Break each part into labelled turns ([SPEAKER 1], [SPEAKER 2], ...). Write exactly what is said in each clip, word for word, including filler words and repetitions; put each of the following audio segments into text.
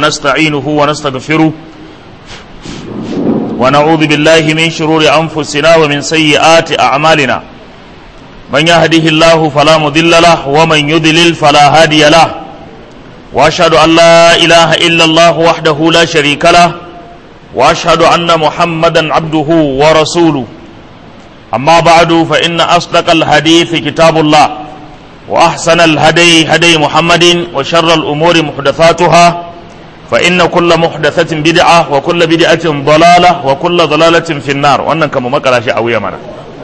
[SPEAKER 1] ونستعينه ونستغفره ونعوذ بالله من شرور أنفسنا ومن سيئات أعمالنا من يهده الله فلا مضل له ومن يضلل فلا هادي له وأشهد أن لا إله إلا الله وحده لا شريك له وأشهد أن محمدا عبده ورسوله أما بعد فإن أصدق الحديث كتاب الله وأحسن الهدي هدي محمد وشر الأمور محدثاتها فإن كل محدثة بدعة وكل بدعة ضلالة وكل ضلالة في النار وأنك كما مكلا شيء أوي منا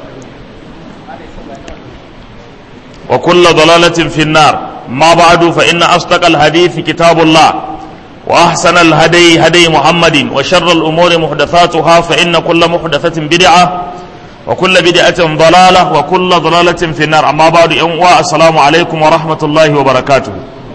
[SPEAKER 1] وكل ضلالة في النار ما بعد فإن أصدق الحديث كتاب الله وأحسن الهدي هدي محمد وشر الأمور محدثاتها فإن كل محدثة بدعة وكل بدعة ضلالة وكل ضلالة في النار أما بعد السلام عليكم ورحمة الله وبركاته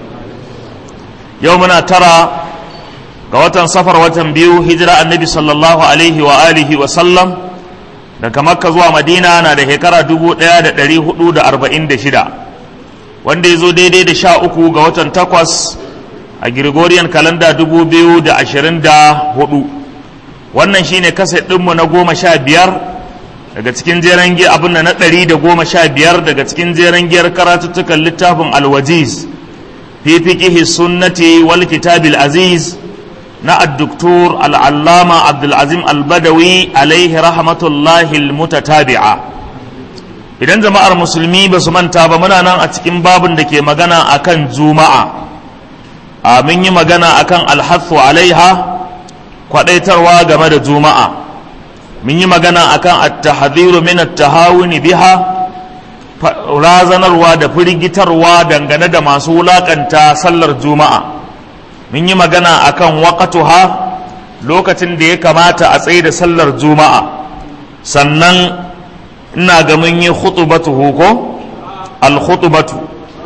[SPEAKER 1] يومنا ترى قوة سفر وتنبيه هجرة النبي صلى الله عليه وآله وسلم daga Makka zuwa Madina na da shekara dubu ɗaya da ɗari hudu da arba'in da shida wanda ya zo daidai da sha uku ga watan takwas a Gregorian kalanda dubu biyu da ashirin da hudu wannan shine kaset ɗinmu na goma sha biyar daga cikin jeren giyar abin na ɗari da goma sha biyar daga cikin jeren giyar karatuttukan littafin alwajiz fi fiqihi sunnati wal kitabil aziz na addoktor al'allama abdulazim albadawi alaihi rahmatullahi almutatabi'a idan jama'ar musulmi ba su manta ba muna nan a cikin babin da ke magana akan juma'a a mun yi magana akan alhathu alaiha kwadaitarwa game da juma'a mun yi magana akan at-tahdhiru min at-tahawuni biha razanarwa da firgitarwa dangane da masu wulakanta sallar juma'a mun yi magana akan waqtuha lokacin da ya kamata a tsaye da sallar juma'a sannan ina ga mun yi khutbatuhu ko al-khutbatu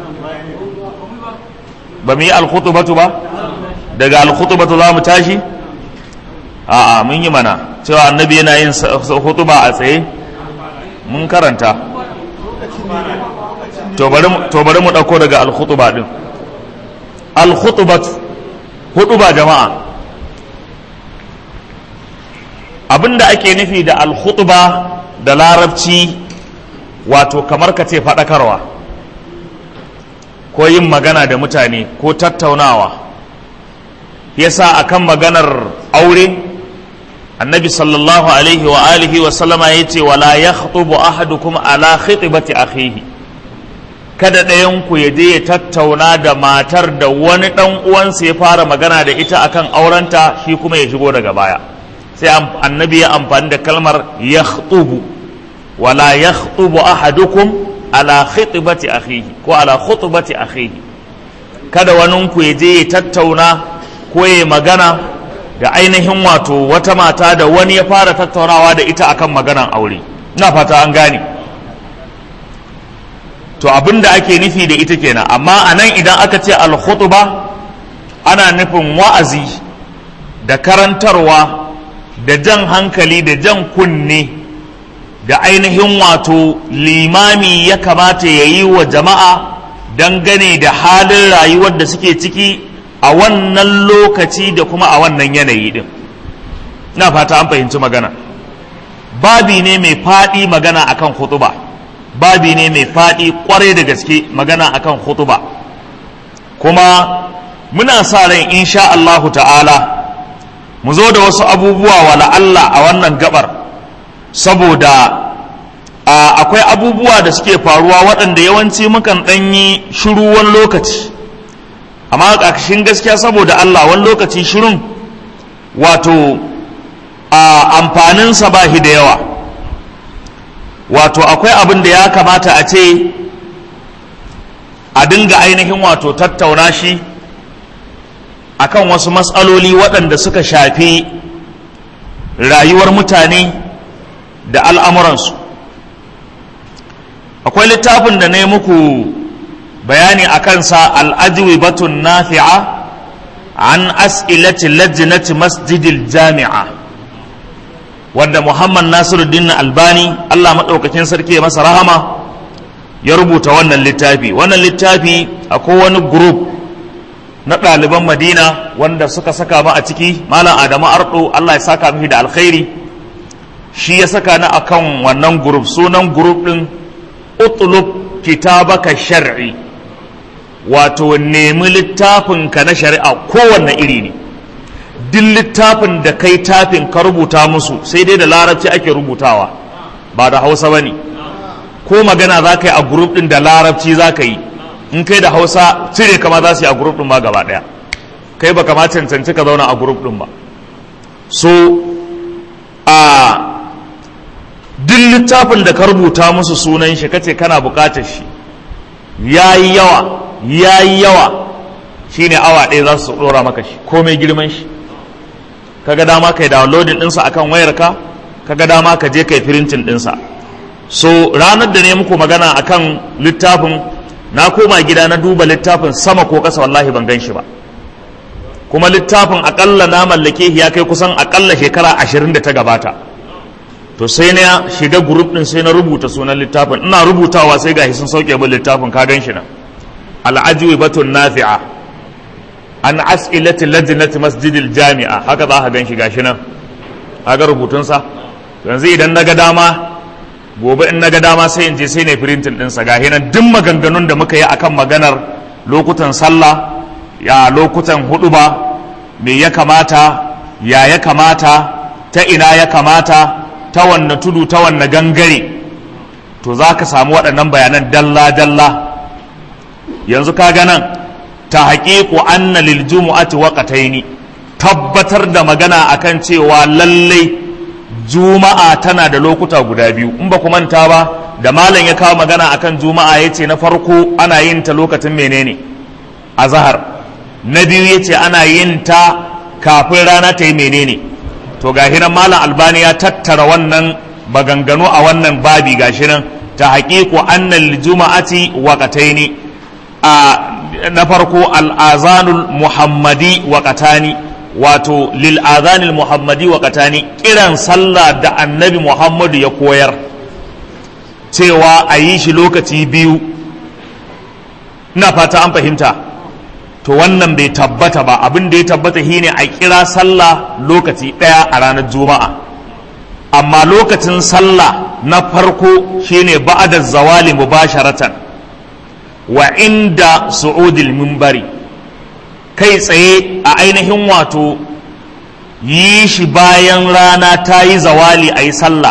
[SPEAKER 1] ba mu yi al-khutbatu ba daga al-khutbatu za mu tashi a'a mun yi mana cewa annabi yana yin khutba a tsaye mun karanta to bari to bari mu dauko daga al-khutba din al-khutbatu hutuba jama'a abinda ake nufi da al-khutba da larabci wato kamar ka ce fadakarwa ko yin magana da mutane ko tattaunawa yasa akan maganar aure annabi sallallahu alaihi wa alihi wa sallama yace wala yakhutubu ahadukum ala khitbati akhihi kada ɗayanku ya je ya tattauna da matar da wani ɗan uwansa ya fara magana da ita akan aurenta shi kuma ya shigo daga baya sai annabi ya amfani da kalmar yakhutubu wala yakhutubu ahadukum ala khitbati akhihi ko ala khutbati akhihi kada waninku ya je ya tattauna ko ya magana da ainihin wato wata mata da wani ya fara tattaunawa da ita akan maganan aure ina fata an gane to abin da ake nufi da ita kenan amma a nan idan aka ce al-khutba ana nufin wa'azi da karantarwa da jan hankali da jan kunne da ainihin wato limami ya kamata ya yi wa jama'a dangane da halin rayuwar da suke ciki a wannan lokaci da kuma a wannan yanayi din ina fata an fahimci magana babi ne mai faɗi magana akan khutba babi ne mai faɗi ƙwarai da gaske magana akan khutuba kuma muna sa ran insha Allahu ta'ala mu zo da wasu abubuwa wala Allah a wannan gabar saboda akwai abubuwa da suke faruwa waɗanda yawanci mukan ɗanyi shiru wani lokaci amma ƙarƙashin gaskiya saboda Allah wani lokaci shirun wato amfaninsa ba shi da yawa wato akwai abin da ya kamata a ce a dinga ainihin wato tattauna shi akan wasu matsaloli waɗanda suka shafi rayuwar mutane da al'amuransu akwai littafin da na yi muku bayani a kansa al'ajwibatun nafi'a an as'ilati lajnati masjidil jami'a wanda Muhammad Nasiruddin Albani Allah maɗaukakin sarki ya masa rahama ya rubuta wannan littafi wannan littafi akwai wani group na ɗaliban Madina wanda suka saka mu a ciki, Malam Adamu Ardo Allah ya saka mishi da alkhairi, shi ya saka ni akan wannan group. Sunan group din utlub kitabaka shar'i, wato nemi littafin ka na shari'a kowanne iri ne. Duk littafin da kai tafin ka rubuta musu, sai dai da larabci ake rubutawa ba da Hausa bane. Ko magana za ka yi a group din da larabci za ka yi, in kai da Hausa cire kama za su yi a group din ba gaba daya, kai ba kama cancanci ka zauna a group din ba. So a duk littafin da ka rubuta musu sunan shi kace kana bukatar shi, yayi yawa yayi yawa shine awa ɗaya za su dora maka shi komai girman shi. Kaga dama kai downloading ɗinsa akan wayarka, kaga dama ka je kai printing ɗinsa. So ranar da ne muku magana akan littafin, na koma gida na duba littafin sama ko ƙasa, wallahi ban gan shi ba. Kuma littafin akalla na mallake ya kai kusan akalla shekara ashirin da ta gabata. To sai na shiga group din sai na rubuta sunan littafin, ina rubutawa sai gashi sun sauke min littafin, ka gan shi nan, al-ajwibatun nafi'a an as'ilati lajnati masjidil jami'a, haka za ka gan shi gashi nan, kaga rubutun sa. Yanzu idan naga dama gobe in naga dama sai in je sai ne printing din sa, gashi nan duk maganganun da muka yi akan maganar lokutan sallah, ya lokutan huduba, me ya kamata, ya ya kamata, ta ina ya kamata, ta wanne tudu ta wanne gangare, to za ka samu waɗannan bayanan dalla-dalla. Yanzu ka nan ta haƙiƙu anna lil jumu'ati waqtaini, tabbatar da magana akan cewa lallai juma'a tana da lokuta guda biyu. In ba ku manta ba, da malam ya kawo magana akan juma'a yace na farko ana yin ta lokacin menene, azhar. Na biyu yace ana yin ta kafin rana ta yi menene. To gashi nan malam Albani ya tattara wannan maganganu a wannan babi, gashi nan ta haƙiƙu annal juma'ati waqtaini. A na farko al-azanul muhammadi waqtani, wato lil azanil muhammadi waqtani, kiran sallah da annabi Muhammadu ya koyar cewa a yi shi lokaci biyu. Ina fata an fahimta. To wannan bai tabbata ba, abin da ya tabbata shine a kira sallah lokaci ɗaya a ranar juma'a, amma lokacin sallah na farko shine ba'da zawali mubasharatan wa inda su'udil minbari, kai tsaye a ainihin wato yi shi bayan rana ta yi zawali a yi sallah,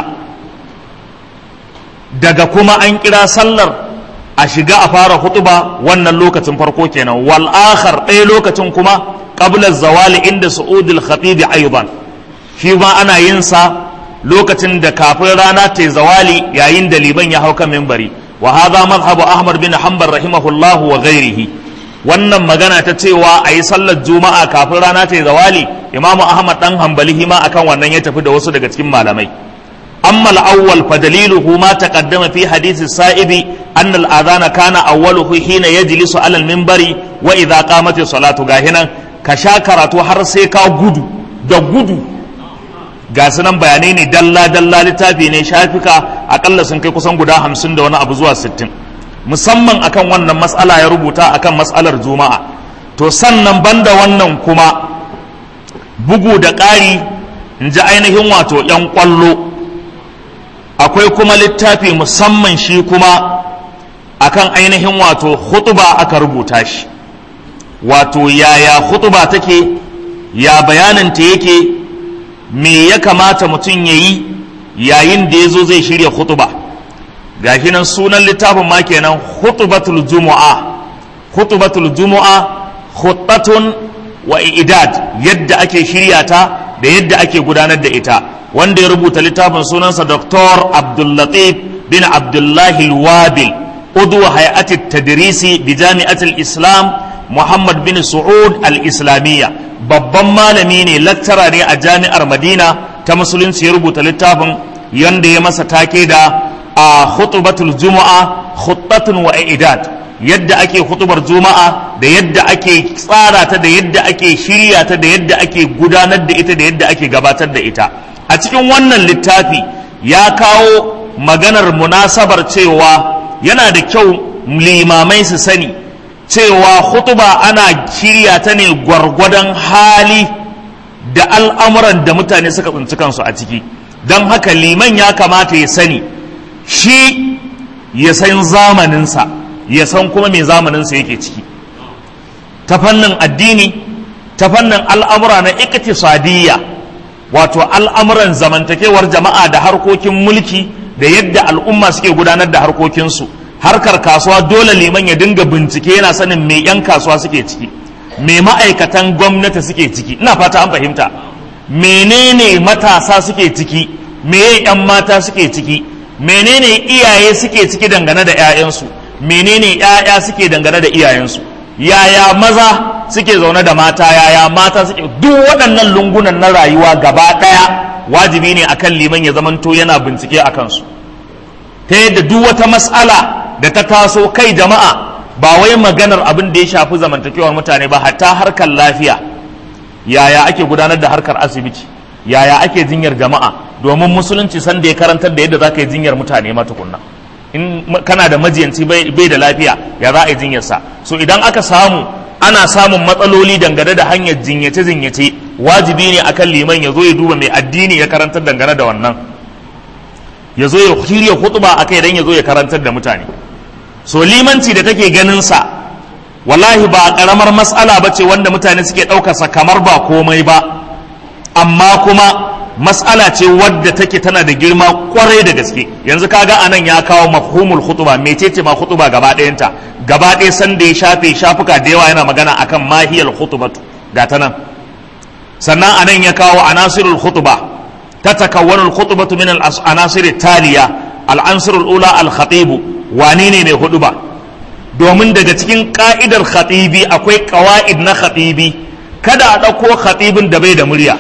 [SPEAKER 1] daga kuma an kira sallar a shiga a fara hutuba, wannan lokacin farko kenan. Wal akhar, ɗaya lokacin kuma qabla zawali inda su'udul khatib aidan, shi ma ana yin sa lokacin da kafin rana ta zawali, yayin da liban ya hau kan minbari. Wa hadha madhhabu Ahmad bin Hanbal rahimahullah wa ghairihi. Wannan magana ta cewa a yi sallar juma'a kafin rana ta zawali, Imam Ahmad dan Hanbali ma akan wannan ya tafi da wasu daga cikin malamai. أما الأول فدليله ما تقدم في حديث السائب أن الأذان كان أوله حين يجلس على المنبر وإذا قامت الصلاة. غاهنا كشاكرة حرسيكا غدو دا غدو غاسنا بيانيني دلا دلا لتابيني شافكا أقل سنكي كسان غدا همسن دونا أبزوا ستين musamman akan wannan mas'ala ya rubuta akan mas'alar juma'a. To sannan banda wannan kuma bugu da ƙari in ji ainihin wato 'yan ƙwallo, akwai kuma littafi musamman shi kuma akan ainihin wato khutuba aka rubuta shi, wato yaya khutuba take, ya bayaninta yake, me ya kamata mutum ya yi yayin da ya zo zai shirya khutuba. Gashi nan sunan littafin ma kenan khutubatul jumu'a. Khutubatul jumu'a khuttatun wa i'dad, yadda ake shirya ta da yadda ake gudanar da ita. Wanda ya rubuta littafin sunansa Doktor Abdullatif bin Abdullahi Al-Wabil, udu hay'atit tadrisi bi Jami'atul Islam Muhammad bin Su'ud Al-Islamiyya. Babban malami ne, lattara ne a Jami'ar Madina ta Musulunci, ya rubuta littafin yanda ya masa take da a khutbatul Jumu'a khuttatun wa i'dad, yadda ake khutubar Juma'a da yadda ake tsara ta da yadda ake shirya ta da yadda ake gudanar da ita da yadda ake gabatar da ita. A cikin wannan littafi ya kawo maganar munasabar cewa yana da kyau limamai su sani cewa hutuba ana shirya ta ne gwargwadon hali da al'amuran da mutane suka tsinci kansu a ciki. Don haka liman ya kamata ya sani, shi ya san zamaninsa, ya san kuma mai zamaninsa yake ciki, ta fannin addini, ta fannin al'amura na iktisadiyya, wato al'amuran zamantakewar jama'a da harkokin mulki da yadda al'umma suke gudanar da harkokinsu. Harkar kasuwa dole liman ya dinga bincike, yana sanin me 'yan kasuwa suke ciki, me ma'aikatan gwamnati suke ciki, ina fata an fahimta, menene matasa suke ciki, me 'yan mata suke ciki, menene iyaye suke ciki dangane da 'ya'yansu, menene 'ya'ya suke dangane da iyayensu, yaya maza suke zaune da mata, yaya mata suke, duk waɗannan lungunan na rayuwa gaba ɗaya wajibi ne akan liman ya zamanto yana bincike a kansu, ta yadda duk wata mas'ala da ta taso kai jama'a, ba wai maganar abin da ya shafi zamantakewar mutane ba, hatta harkar lafiya, yaya ake gudanar da harkar asibiti, yaya ake jinyar jama'a, domin musulunci san da ya karantar da yadda za ka yi jinyar mutane ma tukunna. In kana da majiyanci bai da lafiya, ya za a yi jinyarsa. So idan aka samu ana samun matsaloli dangane da hanyar jinyace-jinyace, wajibi ne akan liman ya zo ya duba mai addini ya karantar dangane da wannan, ya zo ya shirya hutuba akai dan ya zo ya karantar da mutane. So limanci da take ganin sa wallahi ba karamar mas'ala bace wanda mutane suke ɗaukar sa kamar ba komai ba, amma kuma mas'ala ce wadda take tana da girma kwarai da gaske. Yanzu kaga anan ya kawo mafhumul khutba, mecece ma khutba gaba ɗayanta, gaba ɗaya san da ya shafe shafuka da yawa yana magana akan mahiyal khutbatu ga ta nan. Sannan anan ya kawo anasirul khutba, tatakawwanu al khutbatu min al anasir taliya, al ansir al ula al khatib, wane ne mai huduba, domin daga cikin ka'idar khatibi akwai qawaid na khatibi, kada a ɗauko khatibin da bai da murya,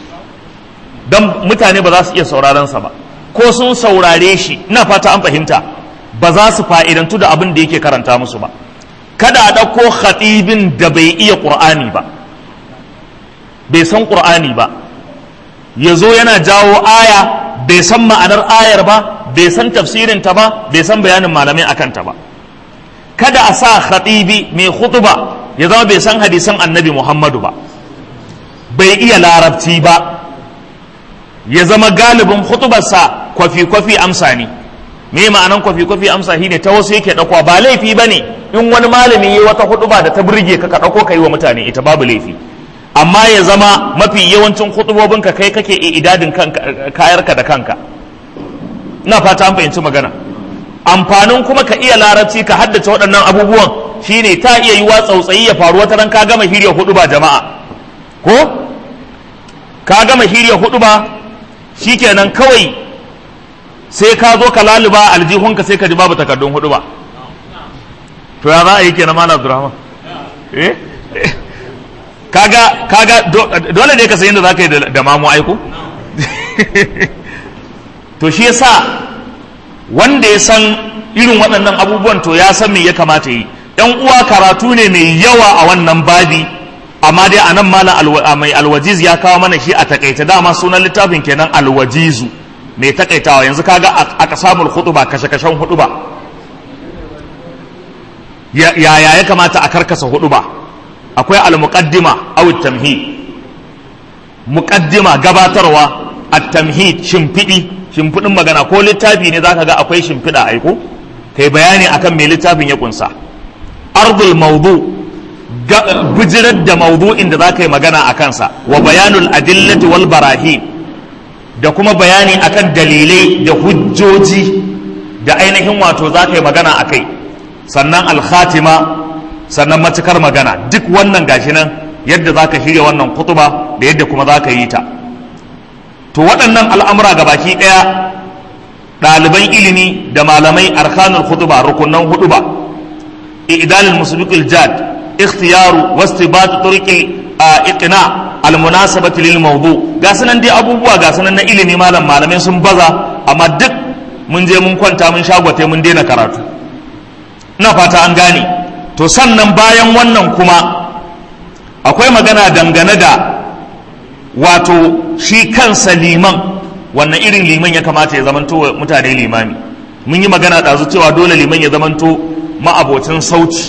[SPEAKER 1] don mutane ba za su iya sauraron sa ba, ko sun saurare shi ina fata an fahimta ba za su fa'idantu da abin da yake karanta musu ba. Kada a ɗauko khatibin da bai iya ƙur'ani ba, bai san ƙur'ani ba, ya zo yana jawo aya bai san ma'anar ayar ba, bai san tafsirinta ba, bai san bayanin malamai a kanta ba. Kada a sa khatibi mai khutba ya zama bai san hadisan annabi Muhammadu ba, bai iya larabci ba, ya zama galibin khutbarsa kwafi-kwafi amsa ne. Me ma'anan kwafi-kwafi amsa shine ta wasu yake ɗauko, ba laifi ba ne in wani malami yi wata khutba da ta burge ka ka ɗauko ka yi wa mutane ita, babu laifi, amma ya zama mafi yawancin khutubobinka kai kake idadin kayarka da kanka. Ina fata an fahimci magana. Amfanin kuma ka iya larabci ka haddace waɗannan abubuwan shine ta iya yiwa tsautsayi ya faru wata ran ka gama hirya hudu ba jama'a, ko ka gama hirya hudu ba shikenan kawai sai ka zo ka laluba aljihunka sai ka ji babu takardun hudu ba, to ya za a yi kenan Malam Abdurrahman? eh kaga kaga dole ne ka san yadda zaka yi da mamu aiko. To shi yasa wanda ya san irin waɗannan abubuwan to ya san me ya kamata yi. Ɗan uwa, karatu ne mai yawa a wannan babi, amma dai anan malam mai alwajiz ya kawo mana shi a takaita, dama sunan littafin kenan alwajizu, mai takaitawa. Yanzu kaga aka samu hutuba, kashe-kashen hutuba, yaya ya kamata a karkasa hutuba. Akwai al-muqaddima aw at-tamhid. Muqaddima gabatarwa, at-tamhid shimfidi, shimfidin magana, ko littafi ne zaka ga akwai shimfida aiko, kai bayani akan me littafin ya kunsa. Ardul mawdu, bijirar da mawdu'in da zaka yi magana a kansa, wa bayanul adillati wal barahin, da kuma bayani akan dalilai da hujjoji da ainihin wato zaka yi magana akai. Sannan al-khatima, sannan matukar magana. Duk wannan gashi nan yadda zaka shirya wannan kutuba da yadda kuma zaka yi ta. To waɗannan al'amura gabaki ɗaya ɗaliban ilimi da malamai, arkanul hutuba, rukunan hutuba, i'dalul musbiqil jad, ikhtiyaru wastibat turqi iqna almunasabati lil mawdu. Ga sanan dai abubuwa ga sanan na ilimi malam malamai sun baza, amma duk mun je mun kwanta mun shagwate mun daina karatu. Ina fata an gane. To sannan bayan wannan kuma akwai magana dangane da wato shi kansa liman, wannan irin liman ya kamata ya zamanto mutane limami. Mun yi magana ɗazu cewa dole liman ya zamanto ma'abocin sauci,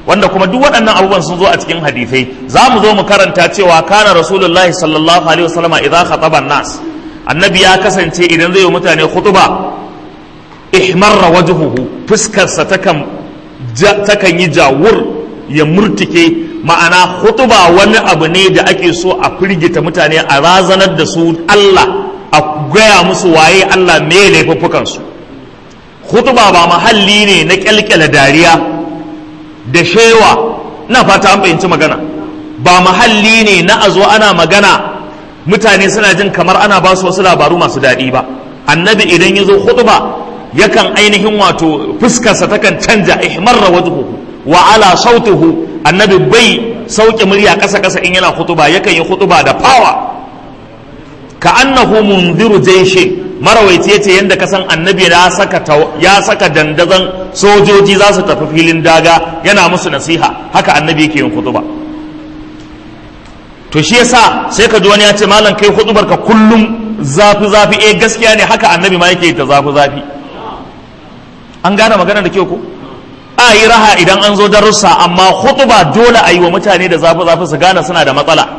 [SPEAKER 1] wanda kuma duk waɗannan abubuwan sun zo a cikin hadisai. Za mu zo mu karanta cewa kana rasulullahi sallallahu alaihi wasallam idan khataba nas, annabi ya kasance idan zai yi mutane khutuba ihmarra wajhuhu, fuskarsa takan takan yi jawur ya murtike. Ma'ana khutuba wani abu ne da ake so a firgita mutane, a razanar da su Allah, a gaya musu waye Allah, me laifuffukan su. Khutuba ba mahalli ne na kyalkyala dariya da shewa, na fata an fahimci magana, ba mahalli ne na a zo ana magana mutane suna jin kamar ana ba su wasu labaru masu daɗi ba. Annabi idan ya zo khutuba yakan ainihin wato fuskarsa takan canja, ihmarra wajhuhu wa ala sautuhu, annabi bai sauke murya ƙasa ƙasa in yana khutuba, yakan yi khutuba da fawa ka annahu munziru jaishi. Marawaici yace yanda ka san annabi ya saka ya saka dandazon sojoji za su tafi filin daga yana musu nasiha, haka annabi yake yin khutuba. To shi yasa sai ka ji wani ya ce malam kai khutubar ka kullum zafi zafi. Eh gaskiya ne, haka annabi ma yake ta zafi zafi. An gane magana da kyau ko? A yi raha idan an zo darussa, amma khutuba dole a yi wa mutane da zafi zafi su gane suna da matsala,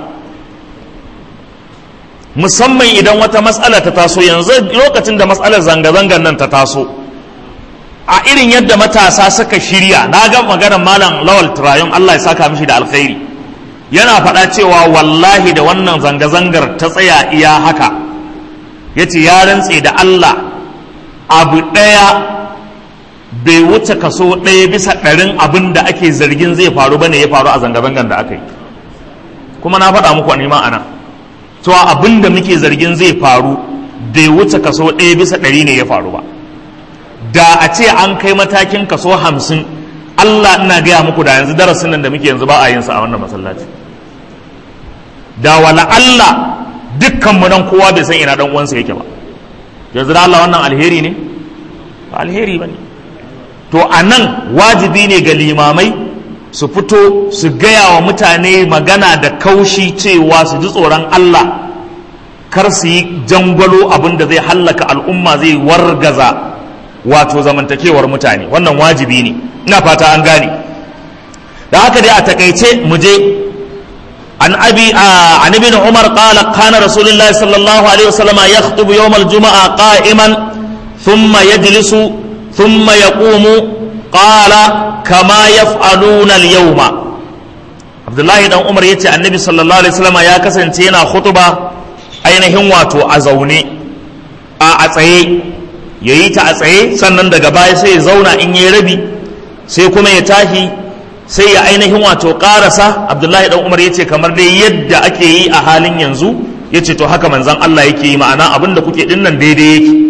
[SPEAKER 1] musamman idan wata matsala ta taso. Yanzu lokacin da matsalar zanga-zangar nan ta taso, a irin yadda matasa suka shirya, na ga maganar malam Lawal Turayon, Allah ya saka mishi da alkhairi, yana faɗa cewa wallahi da wannan zanga-zangar ta tsaya iya haka, yace ya rantse da Allah abu ɗaya bai wuce kaso ɗaya bisa ɗarin abin da ake zargin zai faru bane ya faru a zanga-zangar da aka yi. Kuma na faɗa muku a nema ana cewa abin da muke zargin zai faru bai wuce kaso ɗaya bisa ɗari ne ya faru ba. Da a ce an kai matakin kaso hamsin, Allah ina gaya muku da yanzu darasin nan da muke yanzu ba a yin sa a wannan masallaci. Da wala Allah dukkanmu nan kowa bai san ina dan uwansa yake ba. Yanzu da Allah wannan alheri ne? Ba alheri bane. To a nan wajibi ne ga limamai su fito su gaya wa mutane magana da kaushi cewa su ji tsoron Allah, kar su yi jangwalo abin da zai hallaka al'umma, zai wargaza wato zamantakewar mutane. Wannan wajibi ne, ina fata an gane. Da haka dai a takaice mu je an abi an ibn Umar qala kana rasulullahi sallallahu alaihi wasallam yakhutubu yawm al-jum'a qa'iman thumma yajlisu ثم يقوم قال كما يفعلون اليوم. عبد الله بن عمر yace annabi sallallahu alaihi wasallam ya kasance yana khutuba ainihin wato a zaune a a tsaye, yayi ta a tsaye, sannan daga baya sai ya zauna in yayi rabi, sai kuma ya tashi sai ya ainihin wato karasa. Abdullahi dan Umar yace kamar dai yadda ake yi a halin yanzu, yace to haka manzon Allah yake yi, ma'ana abinda kuke dinnan daidai yake.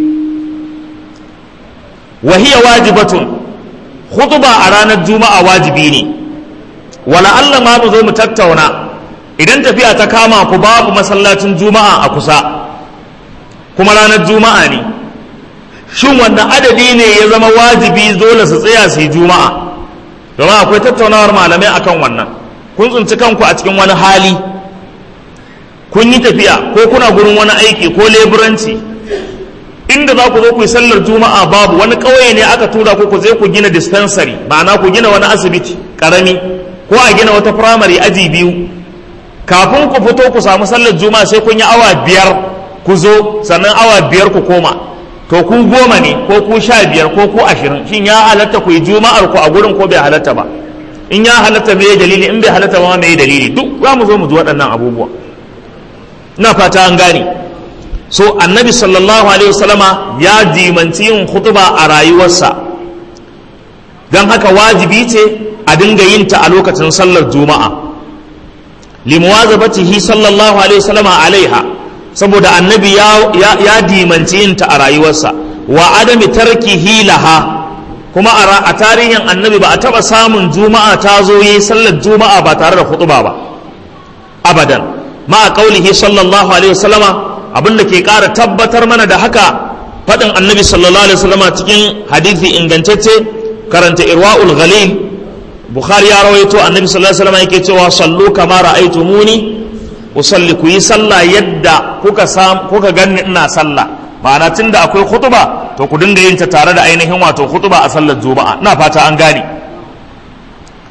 [SPEAKER 1] Wahiya wajibatun, khutba a ranar juma'a wajibi ne. Wala Allah ma mu zo mu tattauna, idan tafiya ta kama ku babu masallacin juma'a a kusa kuma ranar juma'a ne, shin wannan adadi ne ya zama wajibi dole su tsaya su yi juma'a? Domin akwai tattaunawar malamai akan wannan. Kun tsinci kanku a cikin wani hali, kun yi tafiya ko kuna gurin wani aiki ko leburanci, inda za ku zo ku yi sallar juma'a babu, wani ƙauye ne aka tura ku ku je ku gina dispensary, ma'ana ku gina wani asibiti ƙarami ko a gina wata firamare aji biyu. Kafin ku fito ku samu sallar juma'a sai kun yi awa biyar ku zo, sannan awa biyar ku koma. To ku goma ne ko ku sha biyar ko ku ashirin, shin ya halatta ku yi juma'ar ku a gurin ko bai halatta ba? In ya halatta me dalili, in bai halatta ba me dalili? Duk za mu zo mu ji waɗannan abubuwa. Ina fata an gane. So annabi sallallahu alaihi wasallama ya dimanci yin khutba a rayuwarsa, don haka wajibi ce a dinga yin ta a lokacin sallar juma'a, limuwazabatihi sallallahu alaihi wasallama alaiha, saboda annabi ya, ya, ya dimanci yin ta a rayuwarsa, wa adami tarkihi laha. Kuma a, a tarihin annabi ba a taba samun juma'a ta zo yi sallar juma'a ba tare da khutba ba abadan, ma qaulihi sallallahu alaihi wasallama. Abin da ke ƙara tabbatar mana da haka faɗin annabi sallallahu alaihi wasallama cikin hadithi ingantacce, karanta irwa'ul ghalil, Bukhari ya rawaito annabi sallallahu alaihi wasallama yake cewa sallu kama ra'aytumuni usalli, ku yi sallah yadda kuka sam kuka ganni ina sallah. Ma'ana tunda akwai khutba to ku dinga yin ta tare da ainihin wato khutba a sallar juma'a. Ina fata an gane.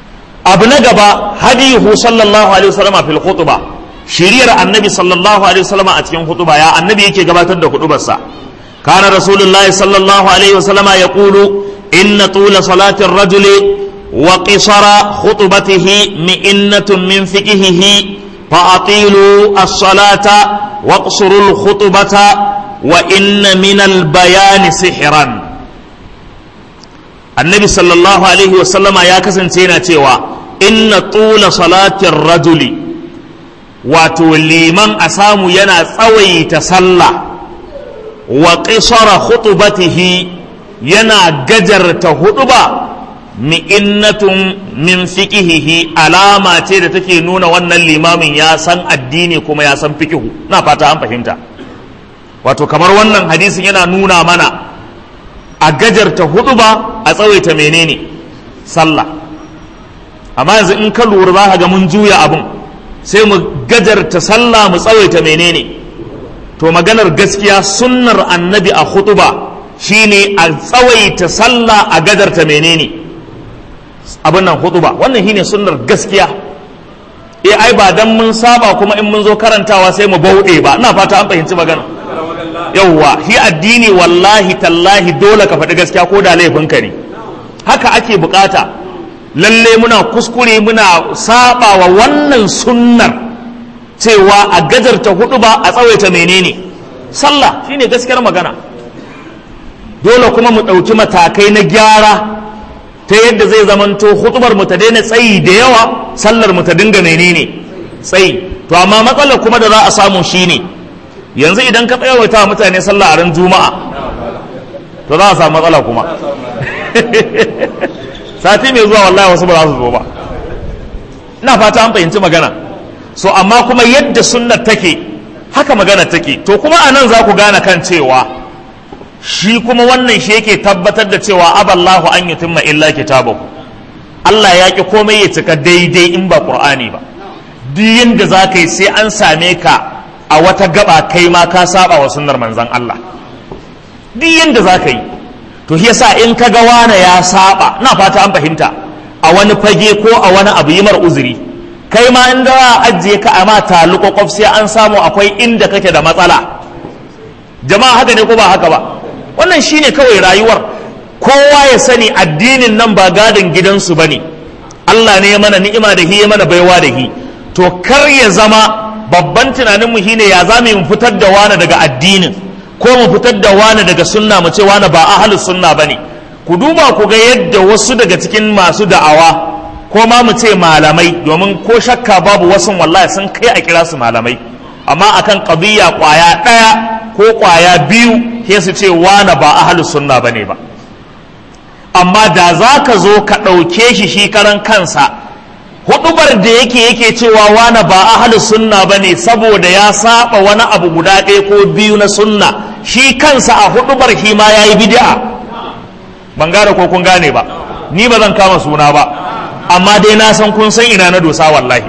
[SPEAKER 1] abu na gaba hadihu sallallahu alaihi wasallam fil khutba, shiriyar annabi sallallahu alaihi wasallam a cikin khutba, ya annabi yake gabatar da khutbarsa. kana rasulullahi sallallahu alaihi wasallam yaqulu inna tula salati ar-rajuli wa qisara khutbatihi mi'annatun min fiqhihi فأطيلوا الصلاة واقصروا الخطبة وإن من البيان سحرا. النبي صلى الله عليه وسلم يا كسن تينا تيوا إن طول صلاة الرجل وتولي من أسام ينا ثوي تسلى وقصر خطبته ينا ججر تخطبة mi'innatun min fiqihihi, alama ce da take nuna wannan limamin ya san addini kuma ya san fikihu. Na fata an fahimta. Wato kamar wannan hadisin yana nuna mana a gajarta huduba a tsawaita menene sallah. Amma yanzu in ka lura za ka ga mun juya abun, sai mu gajarta sallah mu tsawaita menene. To maganar gaskiya sunnar annabi a huduba shine a tsawaita sallah a gajarta menene abin nan hutuba. Wannan shine sunnar gaskiya. eh ai ba dan mun saba kuma in mun zo karantawa sai mu bauɗe ba. ina fata an fahimci magana. yawwa shi addini wallahi tallahi dole ka faɗi gaskiya ko da laifinka ne. haka ake bukata. lalle muna kuskure muna saba wa wannan sunnar cewa a gajarta hutuba a tsawaita menene sallah. shine gaskiyar magana. dole kuma mu ɗauki matakai na gyara ta yadda zai zamanto hutubar mu ta daina tsayi da yawa, sallar mu ta dinga menene tsayi. to amma matsalar kuma da za a samu shine yanzu idan ka tsayawaita mutane sallah a ran juma'a to za a samu matsala kuma sati mai zuwa wallahi wasu ba za su zo ba. ina fata an fahimci magana. so amma kuma yadda sunnar take haka magana take. to kuma anan za ku gane kan cewa shi kuma wannan shi yake tabbatar da cewa aballahu an yutimma illa kitabahu. Allah ya ki komai ya cika daidai in ba Qur'ani ba. duk yanda za ka yi sai an same ka a wata gaba kai ma ka saba wa sunnar manzon Allah. duk yanda za ka yi. to shi yasa in ka ga wani ya saba, na fata an fahimta, a wani fage ko a wani abu yi mar uzuri. kai ma in ga ajiye ka a ma taluƙoƙof sai an samu akwai inda kake da matsala. jama'a haka ne ko ba haka ba? wannan shine kawai rayuwar. kowa ya sani addinin nan ba gadon gidansu bane. Allah ne ya mana ni'ima da hi ya mana baiwa da hi. to kar ya zama babban tunanin mu shine ya zamu mu fitar da wani daga addinin ko mu fitar da wani daga sunna mu ce wani ba ahlus sunna bane. ku duba ku ga yadda wasu daga cikin masu da'awa ko ma mu ce malamai, domin ko shakka babu wasu wallahi sun kai a kira su malamai, amma akan qadiyya kwaya daya ko kwaya biyu sai su ce wane ba ahlus sunna bane ba. amma da za ka zo ka ɗauke shi shi karan kansa, hudubar da yake yake cewa wane ba ahlus sunna bane saboda ya saba wani abu guda ɗaya ko biyu na sunna, shi kansa a hudubar shi ma yayi bid'a. ban gane ko kun gane ba. ni ba zan kama suna ba, amma dai na san kun san ina na dosa wallahi.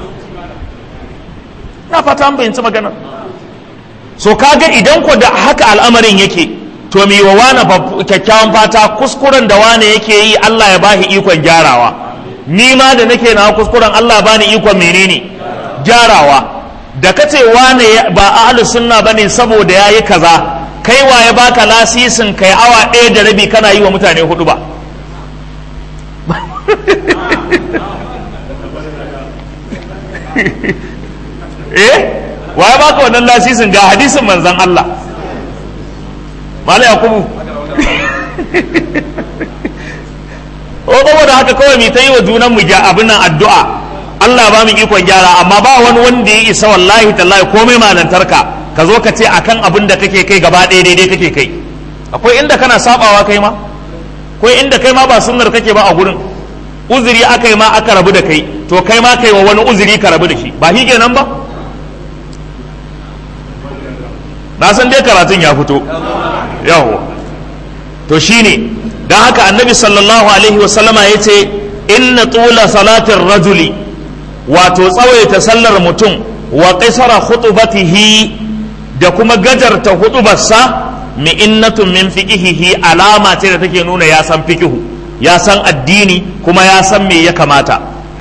[SPEAKER 1] na fata an bayyanci magana. so kaga idan ko da haka al'amarin yake, to mi wa wani kyakkyawan fata kuskuren da wani yake yi Allah ya bashi ikon gyarawa. ni ma da nake na kuskuren Allah bani ikon menene gyarawa. da kace wani ba ahlus sunna bane saboda yayi kaza, kai wa ya baka lasisin kai awa ɗaya da rabi kana yi wa mutane hudu ba? eh wa ya baka wannan lasisin? ga hadisin manzon Allah. mala yakubu o saboda haka kawai mu ta yi wa junan mu ja abin nan addu'a, Allah ba mu ikon gyara. amma ba wani wanda ya isa wallahi tallahi komai malantarka ka zo ka ce akan abin da kake kai gaba ɗaya daidai kake kai. akwai inda kana sabawa kai ma, akwai inda kai ma ba sunnar kake ba a gurin. uzuri aka yi ma aka rabu da kai, to kai ma kai wa wani uzuri ka rabu da shi, ba shi kenan ba? na san dai karatun ya fito. yawo to shine dan haka annabi sallallahu alaihi wasallama ya ce inna tula salatin rajuli, wato tsawaita sallar mutum, wa qisara khutbatihi, da kuma gajarta hutubarsa, mi'innatun min fiqihihi, alama ce da take nuna ya san fiqihu, ya san addini kuma ya san me ya kamata.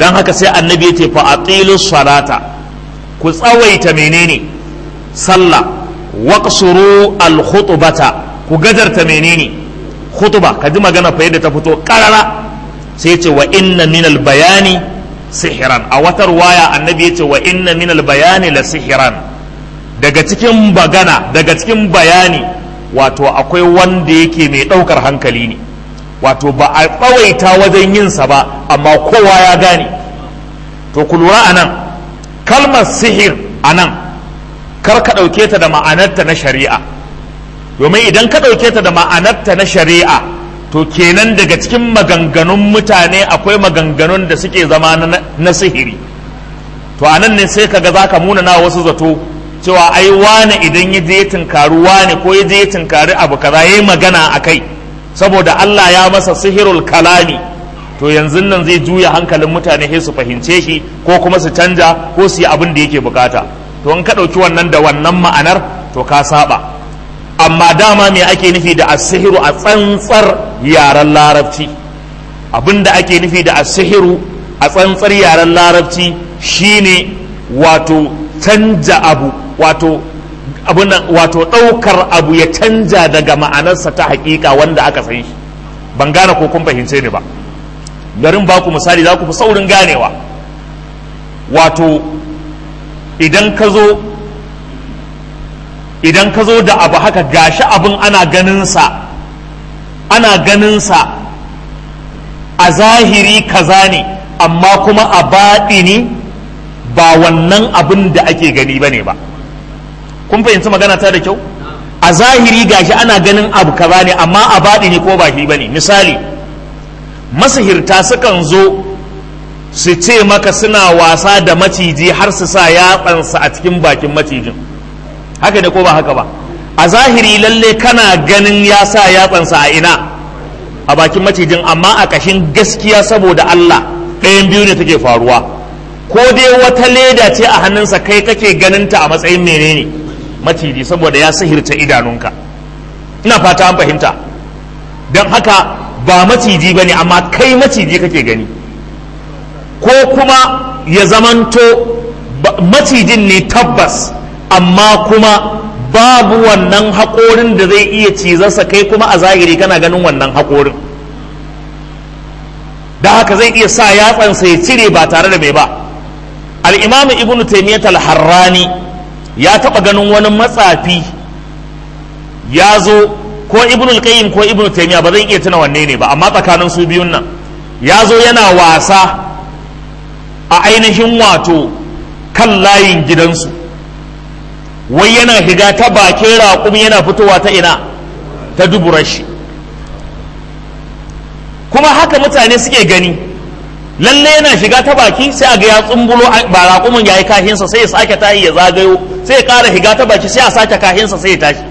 [SPEAKER 1] dan haka sai annabi ya ce fa atilu salata ku tsawaita menene sallah waqsuru al khutbata ku gajarta menene khutba kaji magana fa yadda ta fito karara sai ce wa inna min al bayani sihiran a wata ruwaya annabi ya ce wa inna min al bayani la sihiran daga cikin bagana daga cikin bayani wato akwai wanda yake mai daukar hankali ne wato ba a tsawaita wajen yin sa ba amma kowa ya gane to ku lura anan kalmar sihir anan kar ka dauke ta da ma'anarta na shari'a domin idan ka dauke ta da ma'anarta na shari'a to kenan daga cikin maganganun mutane akwai maganganun da suke zama na sihiri to anan ne sai kaga zaka muna na wasu zato cewa ai wane idan ya je tunkari wane ko ya je tunkari abu kaza yayi magana akai saboda Allah ya masa sihirul kalami to yanzu nan zai juya hankalin mutane sai su fahimce shi ko kuma su canja ko su yi abin da yake bukata to in ka dauki wannan da wannan ma'anar to ka saba amma dama me ake nufi da asihiru a tsantsar yaren larabci abinda ake nufi da asihiru a tsantsar yaren larabci shine wato canja abu wato abunan wato daukar abu ya canja daga ma'anarsa ta hakika wanda aka san shi ban gane ko kun fahimce ni ba garin baku misali za ku fi saurin ganewa wato idan ka zo idan ka zo da abu haka gashi abin ana ganinsa ana ganinsa a zahiri kaza ne amma kuma a baɗini ba wannan abin da ake gani ba ne ba kun fahimci magana ta da kyau a zahiri gashi ana ganin abu kaza ne amma a baɗini ko ba shi ba ne misali masihirta sukan zo su ce maka suna wasa da maciji har su sa yatsansa a cikin bakin macijin haka ne ko ba haka ba a zahiri lalle kana ganin ya sa yatsansa a ina a bakin macijin amma a kashin gaskiya saboda Allah ɗayan biyu ne take faruwa ko dai wata leda ce a hannunsa kai kake ganinta a matsayin menene maciji saboda ya sihirta idanunka ina fata an fahimta don haka ba maciji ba ne amma kai maciji kake gani ko kuma ya zamanto macijin ne tabbas amma kuma babu wannan haƙorin da zai iya cizarsa kai kuma a zahiri kana ganin wannan haƙorin da haka zai iya sa yatsansa ya cire ba tare da mai ba al'imam ibn taymiyyah al-harrani ya taɓa ganin wani matsafi ya zo ko ibn al-qayyim ko ibn taymiyyah ba zan iya tuna wanne ne ba amma tsakanin su biyun nan ya zo yana wasa a ainihin wato kan layin gidansu wai yana shiga ta bakin raƙumi yana fitowa ta ina ta duburar shi kuma haka mutane suke gani lalle yana shiga ta baki sai a ga ya tsumbulo ba raƙumin ya yi kashinsa sai ya sake tayi ya zagayo sai ya ƙara shiga ta baki sai a sake kashinsa sai ya tashi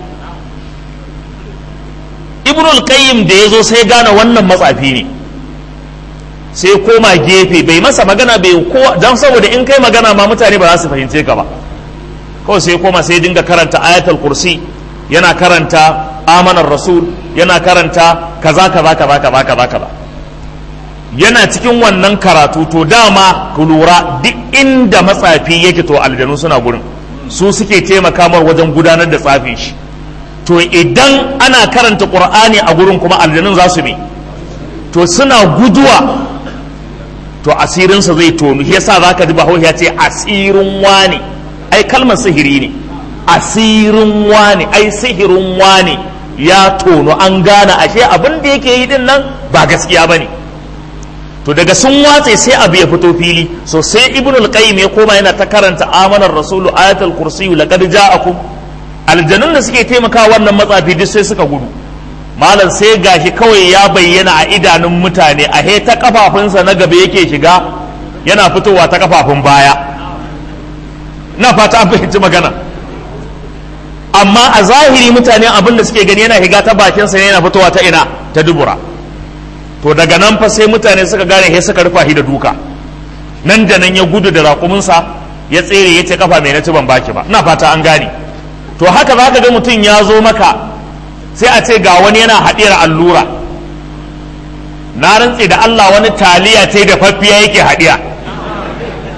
[SPEAKER 1] ibnul qayyim da ya zo sai gane wannan matsafi ne sai koma gefe bai masa magana bai ko dan saboda in kai magana ma mutane ba za su fahimce ka ba kawai sai koma sai dinga karanta ayatul kursi yana karanta amanar rasul yana karanta kaza kaza kaza kaza kaza kaza yana cikin wannan karatu to dama ku lura duk inda matsafi yake to aljanu suna gurin su suke taimaka mar wajen gudanar da tsafin shi to idan ana karanta qur'ani a gurin kuma aljanun za su bi to suna guduwa to asirinsa zai tonu yasa zaka ji bahaushe ya ce asirin wani ai kalmar sihiri ne asirin wani ai sihirin wani ya tono an gane ashe abin da yake yi din nan ba gaskiya bane to daga sun watse sai abu ya fito fili so sai ibnul qayyim ya koma yana ta karanta amanar rasulu ayatul kursi laqad ja'akum aljanun da suke taimaka wannan matsafi duk sai suka gudu malam sai gashi kawai ya bayyana a idanun mutane a he ta kafafunsa na gaba yake shiga yana fitowa ta kafafun baya na fata an fahimci magana amma a zahiri mutane abin da suke gani yana shiga ta bakinsa ne yana fitowa ta ina ta dubura to daga nan fa sai mutane suka gane he suka rufa shi da duka nan da nan ya gudu da raƙuminsa ya tsere ya ce kafa mai na ci ban baki ba ina fata an gane to haka za ka ga mutum ya zo maka sai a ce ga wani yana haɗiyar allura na rantse da Allah wani taliya ce da faffiya yake haɗiya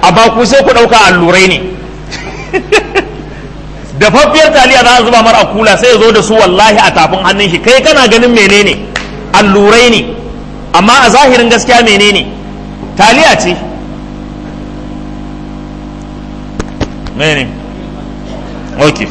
[SPEAKER 1] a baku sai ku ɗauka allurai ne dafaffiyar taliya za a zuba mara a kula sai ya zo da su wallahi a tafin hannun shi kai kana ganin menene allurai ne amma a zahirin gaskiya menene taliya ce menene ok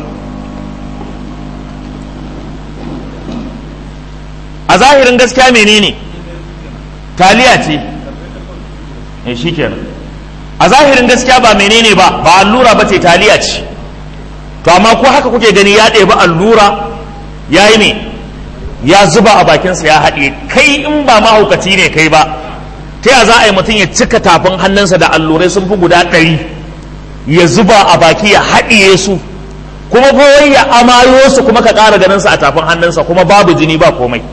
[SPEAKER 1] a zahirin gaskiya menene taliya ce eh shikenan a zahirin gaskiya ba menene ba ba allura ba ce taliya ce to amma ko haka kuke gani ya ɗebi allura ya yi ne ya zuba a bakinsa ya haɗe kai in ba mahaukaci ne kai ba ta ya za a yi mutum ya cika tafin hannunsa da allurai sun fi guda ɗari ya zuba a baki ya haɗiye su kuma kowai ya amayo su kuma ka ƙara ganinsa a tafin hannunsa kuma babu jini ba komai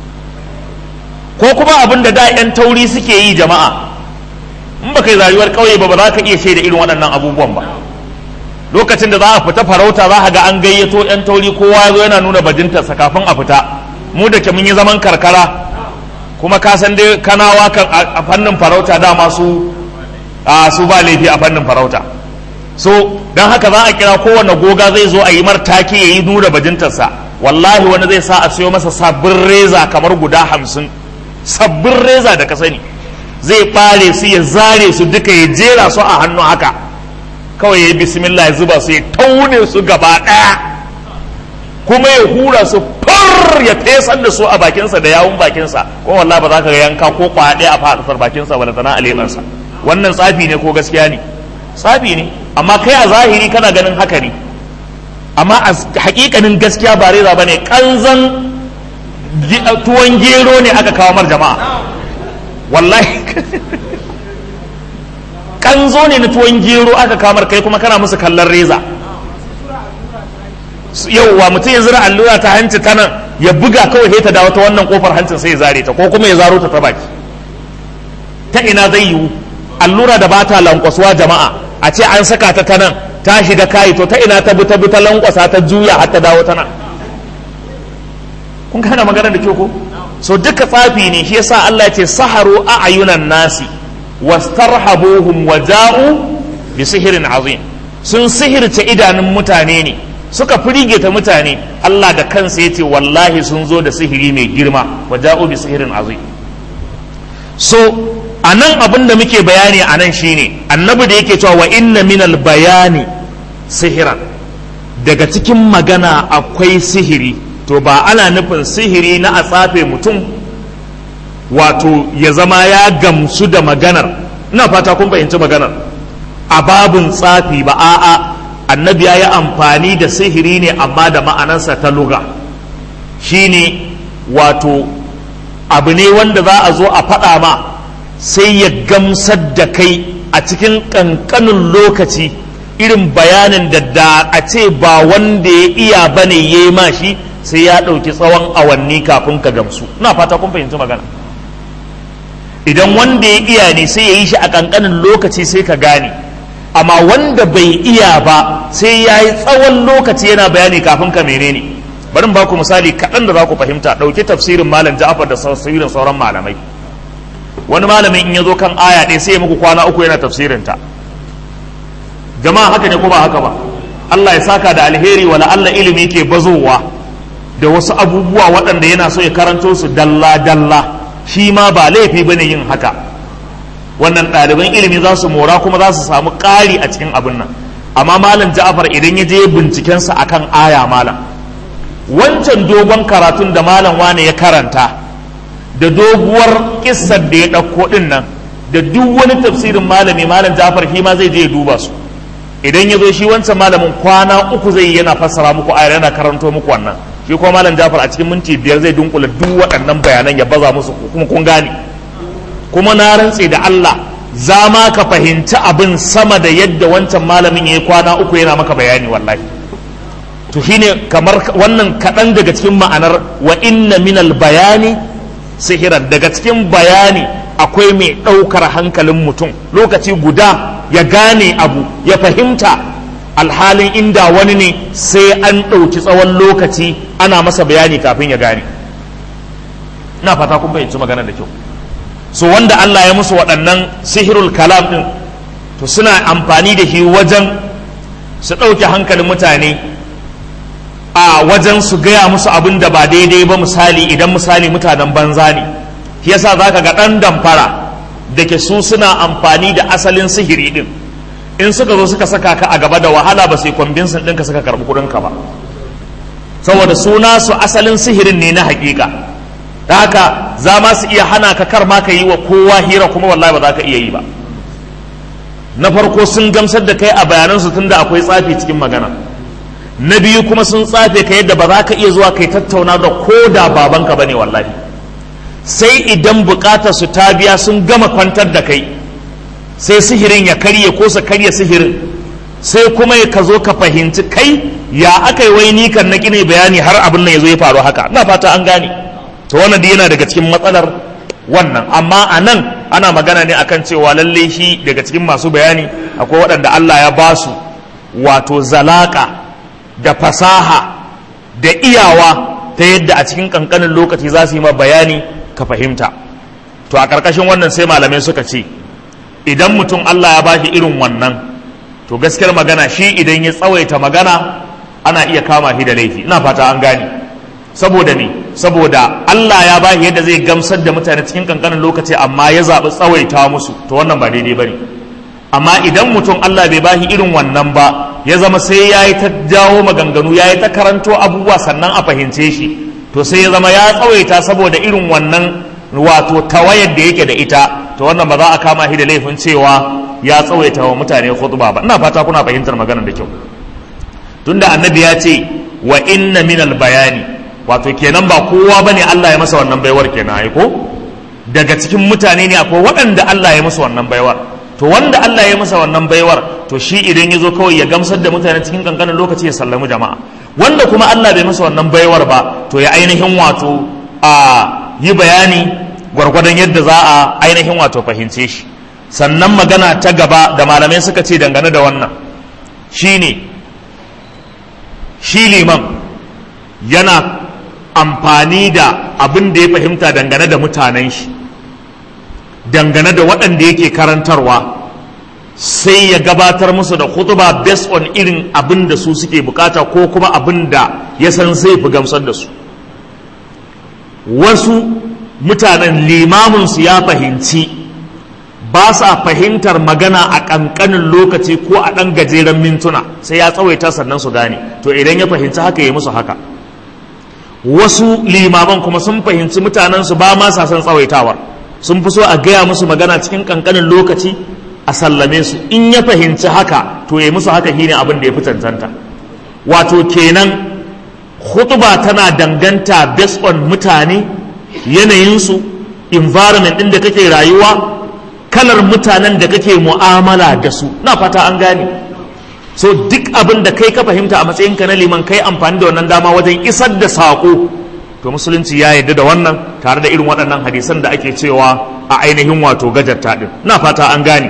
[SPEAKER 1] ko kuma abin da da 'yan tauri suke yi jama'a in ba kai rayuwar ƙauye ba ba za ka iya shaida irin waɗannan abubuwan ba lokacin da za a fita farauta za a ga an gayyato 'yan tauri kowa ya zo yana nuna bajintarsa kafin a fita mu da ke mun yi zaman karkara kuma ka san dai kanawa kan a fannin farauta dama su a su ba laifi a fannin farauta so don haka za a kira kowane goga zai zo a yi martaki ya yi nuna bajintarsa wallahi wani zai sa a siyo masa sabbin reza kamar guda hamsin sabbin reza da ka sani zai ɓare su ya zare su duka ya jera su a hannu haka kawai ya yi bismillah ya zuba su ya taune su gaba ɗaya kuma ya hura su far ya fesar da su a bakinsa da yawun bakinsa ko wallahi ba za ka ga yanka ko kwaɗe a faɗasar bakinsa ba da tana a leɓarsa wannan tsafi ne ko gaskiya ne tsafi ne amma kai a zahiri kana ganin haka ne amma a hakikanin gaskiya ba reza ba ne kanzan tuwon gero ne aka kawo mar jama'a wallahi kanzo ne na tuwon gero aka kawo mar kai kuma kana musu kallon reza yauwa mutum ya zira allura ta hanci ta nan ya buga kawai ta dawo ta wannan kofar hancin sai ya zare ta ko kuma ya zaro ta ta baki ta ina zai yiwu allura da ba ta lankwasuwa jama'a a ce an saka ta ta nan ta shiga kayi to ta ina ta bi ta bi ta lankwasa ta juya har ta dawo ta nan kun gane magana da kyau ko so duka tsafi ne shi yasa Allah ya ce saharu a'yunan nasi wastarhabuhum wa ja'u bi sihirin azim sun sihirce idanun mutane ne suka firgita mutane Allah da kansa yace wallahi sun zo da sihiri mai girma wa ja'u bi sihirin azim so anan abin da muke bayani anan shine annabi da yake cewa wa inna minal bayani sihiran daga cikin magana akwai sihiri to ba ana nufin sihiri na a tsafe mutum wato ya zama ya gamsu da maganar ina fata kun fahimci maganar a babun tsafi ba a'a annabi ya yi amfani da sihiri ne amma da ma'anarsa ta lugha shine wato abu ne wanda za a zo a faɗa ma sai ya gamsar da kai a cikin ƙanƙanin lokaci irin bayanin da da a ce ba wanda ya iya bane ya yi ma shi sai ya ɗauki tsawon awanni kafin ka gamsu ina fata kun fahimci magana idan wanda ya iya ne sai ya yi shi a ƙanƙanin lokaci sai ka gane amma wanda bai iya ba sai ya yi tsawon lokaci yana bayani kafin ka menene bari ba ku misali kaɗan da za ku fahimta ɗauki tafsirin malam Ja'far da tafsirin sauran malamai wani malamin in ya zo kan aya ɗaya sai ya muku kwana uku yana tafsirinta jama'a haka ne ko ba haka ba Allah ya saka da alheri wala Allah ilimi ke bazowa da wasu abubuwa waɗanda yana so ya karanto su dalla-dalla shi ma ba laifi bane yin haka wannan ɗaliban ilimi za su mora kuma za su samu ƙari a cikin abin nan amma malam Ja'far idan ya je bincikensa akan aya malam wancan dogon karatun da malam wane ya karanta da doguwar kissar da ya ɗauko ɗin nan da duk wani tafsirin malami malam Ja'far shi ma zai je ya duba su idan ya zo shi wancan malamin kwana uku zai yana fassara muku ayar yana karanto muku wannan shi kuma malam Ja'far a cikin minti biyar zai dunkula duk waɗannan bayanan ya baza musu kuma kun gane kuma na rantse da Allah za ma ka fahimci abin sama da yadda wancan malamin ya yi kwana uku yana maka bayani wallahi to shine kamar wannan kaɗan daga cikin ma'anar wa inna minal bayani sihiran daga cikin bayani akwai mai ɗaukar hankalin mutum lokaci guda ya gane abu ya fahimta alhalin inda wani ne sai an ɗauki tsawon lokaci ana masa bayani kafin ya gane ina fata kun fahimci magana da kyau so wanda Allah ya musu waɗannan sihirul kalam ɗin to suna amfani da shi wajen su ɗauke hankalin mutane a wajen su gaya musu abin da ba daidai ba. Misali idan misali mutanen banza ne, shi yasa za ka ga ɗan damfara da ke su suna amfani da asalin sihiri ɗin, in suka zo suka saka ka a gaba da wahala ba sai kwambinsin ɗinka suka karɓi kuɗinka ba, saboda suna su asalin sihirin ne na hakika. Da haka za ma su iya hana ka kar ma ka yi wa kowa hira, kuma wallahi ba za ka iya yi ba. Na farko sun gamsar da kai a bayanansu tunda akwai tsafi cikin magana. Na biyu kuma sun tsafe ka yadda ba za ka iya zuwa kai tattauna da ko da babanka bane wallahi, sai idan bukatar su ta biya sun gama kwantar da kai, sai sihirin ya karye ko su karya sihirin, sai kuma ka zo ka fahimci kai ya aka yi wai ni kan na kine bayani har abin nan ya zo ya faru haka. Ina fata an gane. To wannan dai yana daga cikin matsalar wannan, amma a nan ana magana ne akan cewa lalle shi daga cikin masu bayani akwai waɗanda Allah ya ba su wato zalaka da fasaha da iyawa ta yadda a cikin kankanin lokaci za su yi ma bayani ka fahimta. To a ƙarƙashin wannan sai malamai suka ce idan mutum Allah ya bashi irin wannan, to gaskiyar magana shi idan ya tsawaita magana ana iya kama shi da laifi. Ina fata an gane. Saboda ne saboda Allah ya bashi yadda zai gamsar da mutane cikin kankanin lokaci, amma ya zaɓi tsawaita musu, to wannan ba daidai bane. Amma idan mutum Allah bai bashi irin wannan ba, ya zama sai ya yi ta jawo maganganu, ya yi ta karanto abubuwa sannan a fahimce shi, to sai ya zama ya tsawaita saboda irin wannan wato tawayar da yake da ita, to wannan ba za a kama shi da laifin cewa ya tsawaita wa mutane khutba ba. Ina fata kuna fahimtar maganar da kyau. Tunda annabi ya ce wa inna minal bayani, wato kenan ba kowa bane Allah ya masa wannan baiwar kenan ai ko, daga cikin mutane ne akwai waɗanda Allah ya masa wannan baiwar. To wanda Allah ya masa wannan baiwar, to shi idan ya zo kawai ya gamsar da mutane cikin kankanin lokaci ya sallami jama'a. Wanda kuma Allah bai masa wannan baiwar ba, to ya ainihin wato a yi bayani gwargwadon yadda za a ainihin wato fahimce shi. Sannan magana ta gaba da malamai suka ce dangane da wannan shine shi liman yana amfani da abin da ya fahimta dangane da mutanen shi, dangane da waɗanda yake karantarwa, sai ya gabatar musu da khutba based on irin abin da su suke bukata ko kuma abin da ya san zai fi gamsar da su. Wasu mutanen limaminsu ya fahimci ba sa fahimtar magana a ƙanƙanin lokaci ko a ɗan gajeren mintuna, sai ya tsawaita sannan su gane. To idan ya fahimci haka ya musu haka. Wasu limaman kuma sun fahimci mutanensu ba ma sa son tsawaitawar, sun fi so a gaya musu magana cikin ƙanƙanin lokaci a sallame su. In ya fahimci haka to ya musu haka shine abin da ya fi cancanta. Wato kenan khutba tana danganta based on mutane, yanayinsu, environment ɗin da kake rayuwa, kalar mutanen da kake mu'amala da su. Na fata an gane. So duk abin da kai ka fahimta a matsayinka na liman, kai amfani da wannan dama wajen isar da saƙo, to musulunci ya yarda da wannan, tare da irin waɗannan hadisan da ake cewa a ainihin wato gajarta ɗin. Na fata an gane.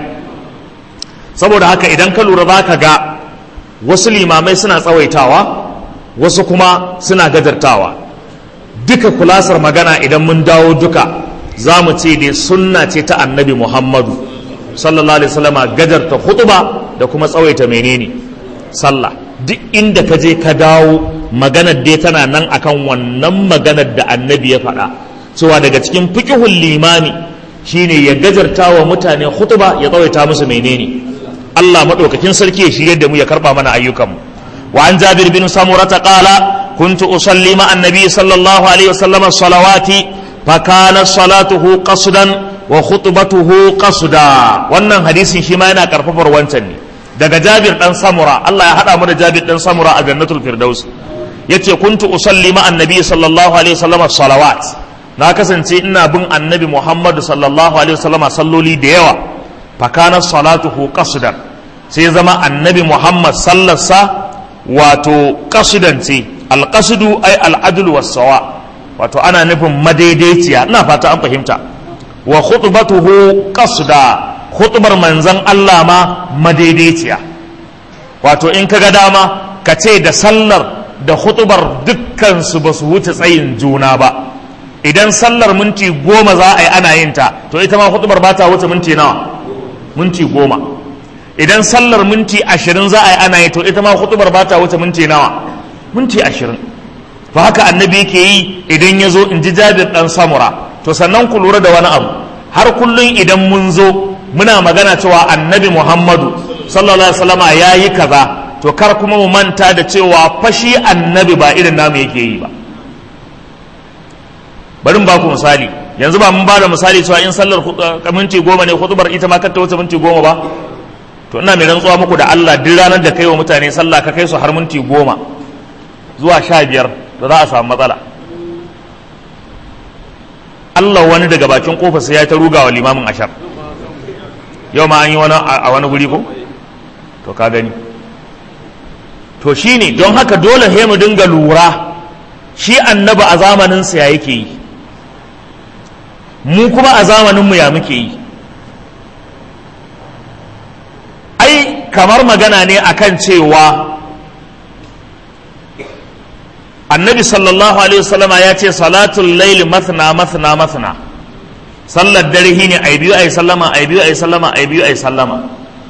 [SPEAKER 1] Saboda haka idan ka lura za ka ga wasu limamai suna tsawaitawa, wasu kuma suna gajartawa. Duka kulasar magana idan mun dawo duka za mu ce dai sunna ce ta annabi Muhammadu sallallahu alaihi wasallama gajarta khutba da kuma tsawaita menene sallah. Duk inda ka je ka dawo maganar dai tana nan akan wannan maganar da annabi ya faɗa, cewa daga cikin fiqhul limami shine ya gajarta wa mutane khutba, ya tsawaita musu menene. Allah madaukakin sarki ya shirye da mu, ya karba mana ayyukanmu. Wa an Jabir bin Samurah qala kuntu usalli ma annabi sallallahu alaihi wasallam salawati fakana salatuhu qasdan wa khutbatuhu qasda. Wannan hadisin shi ma yana karfafar wancan ne, daga Jabir dan Samura. Allah ya hada mu da Jabir dan Samura a Jannatul Firdaus. Yace kuntu usalli ma annabi sallallahu alaihi wasallam salawat, na kasance ina bin annabi Muhammad sallallahu alaihi wasallam salloli da yawa. Fakana salatuhu qasdan, sai zama annabi Muhammad sallarsa wato qasdan ce. Al-qasdu ay al-adl was-sawa, wato ana nufin madaidaiciya. Ina fata an fahimta. Wa khutbatuhu qasda, khutbar manzon Allah ma madaidaiciya. Wato in kaga dama ka ce da sallar da khutbar dukkan su basu wuce tsayin juna ba. Idan sallar minti goma za a yi ana yin ta, to ita ma khutbar ba ta wuce minti nawa? Minti goma. idan sallar minti ashirin za a yi ana yi to ita ma hutubar ba ta wuce minti nawa minti ashirin. to haka annabi yake yi idan ya zo in ji Jabir dan Samura. to sannan ku lura da wani abu, har kullum idan mun zo muna magana cewa annabi Muhammadu sallallahu alaihi wasallama ya yi kaza, to kar kuma mu manta da cewa fashi annabi ba irin namu yake yi ba. bari ba ku misali, yanzu ba mun ba da misali cewa in sallar minti goma ne hutubar ita ma kar ta wuce minti goma ba. to ina mai rantsuwa muku da Allah duk ranar da kai wa mutane sallah ka kai su har minti goma zuwa sha biyar da za a samu matsala. Allah wani daga bakin kofa sai ya ta ruga wa limamin ashar. yau ma an yi wani a wani guri ko to ka gani. to shine don haka dole he mu dinga lura shi annabi a zamanin sa ya yake yi, mu kuma a zamanin mu ya muke yi. ai kamar magana ne akan cewa annabi sallallahu alaihi wasallama ya ce salatul laili mathna mathna mathna, sallar dare ne ai biyu ai sallama ai biyu ai sallama ai biyu ai sallama.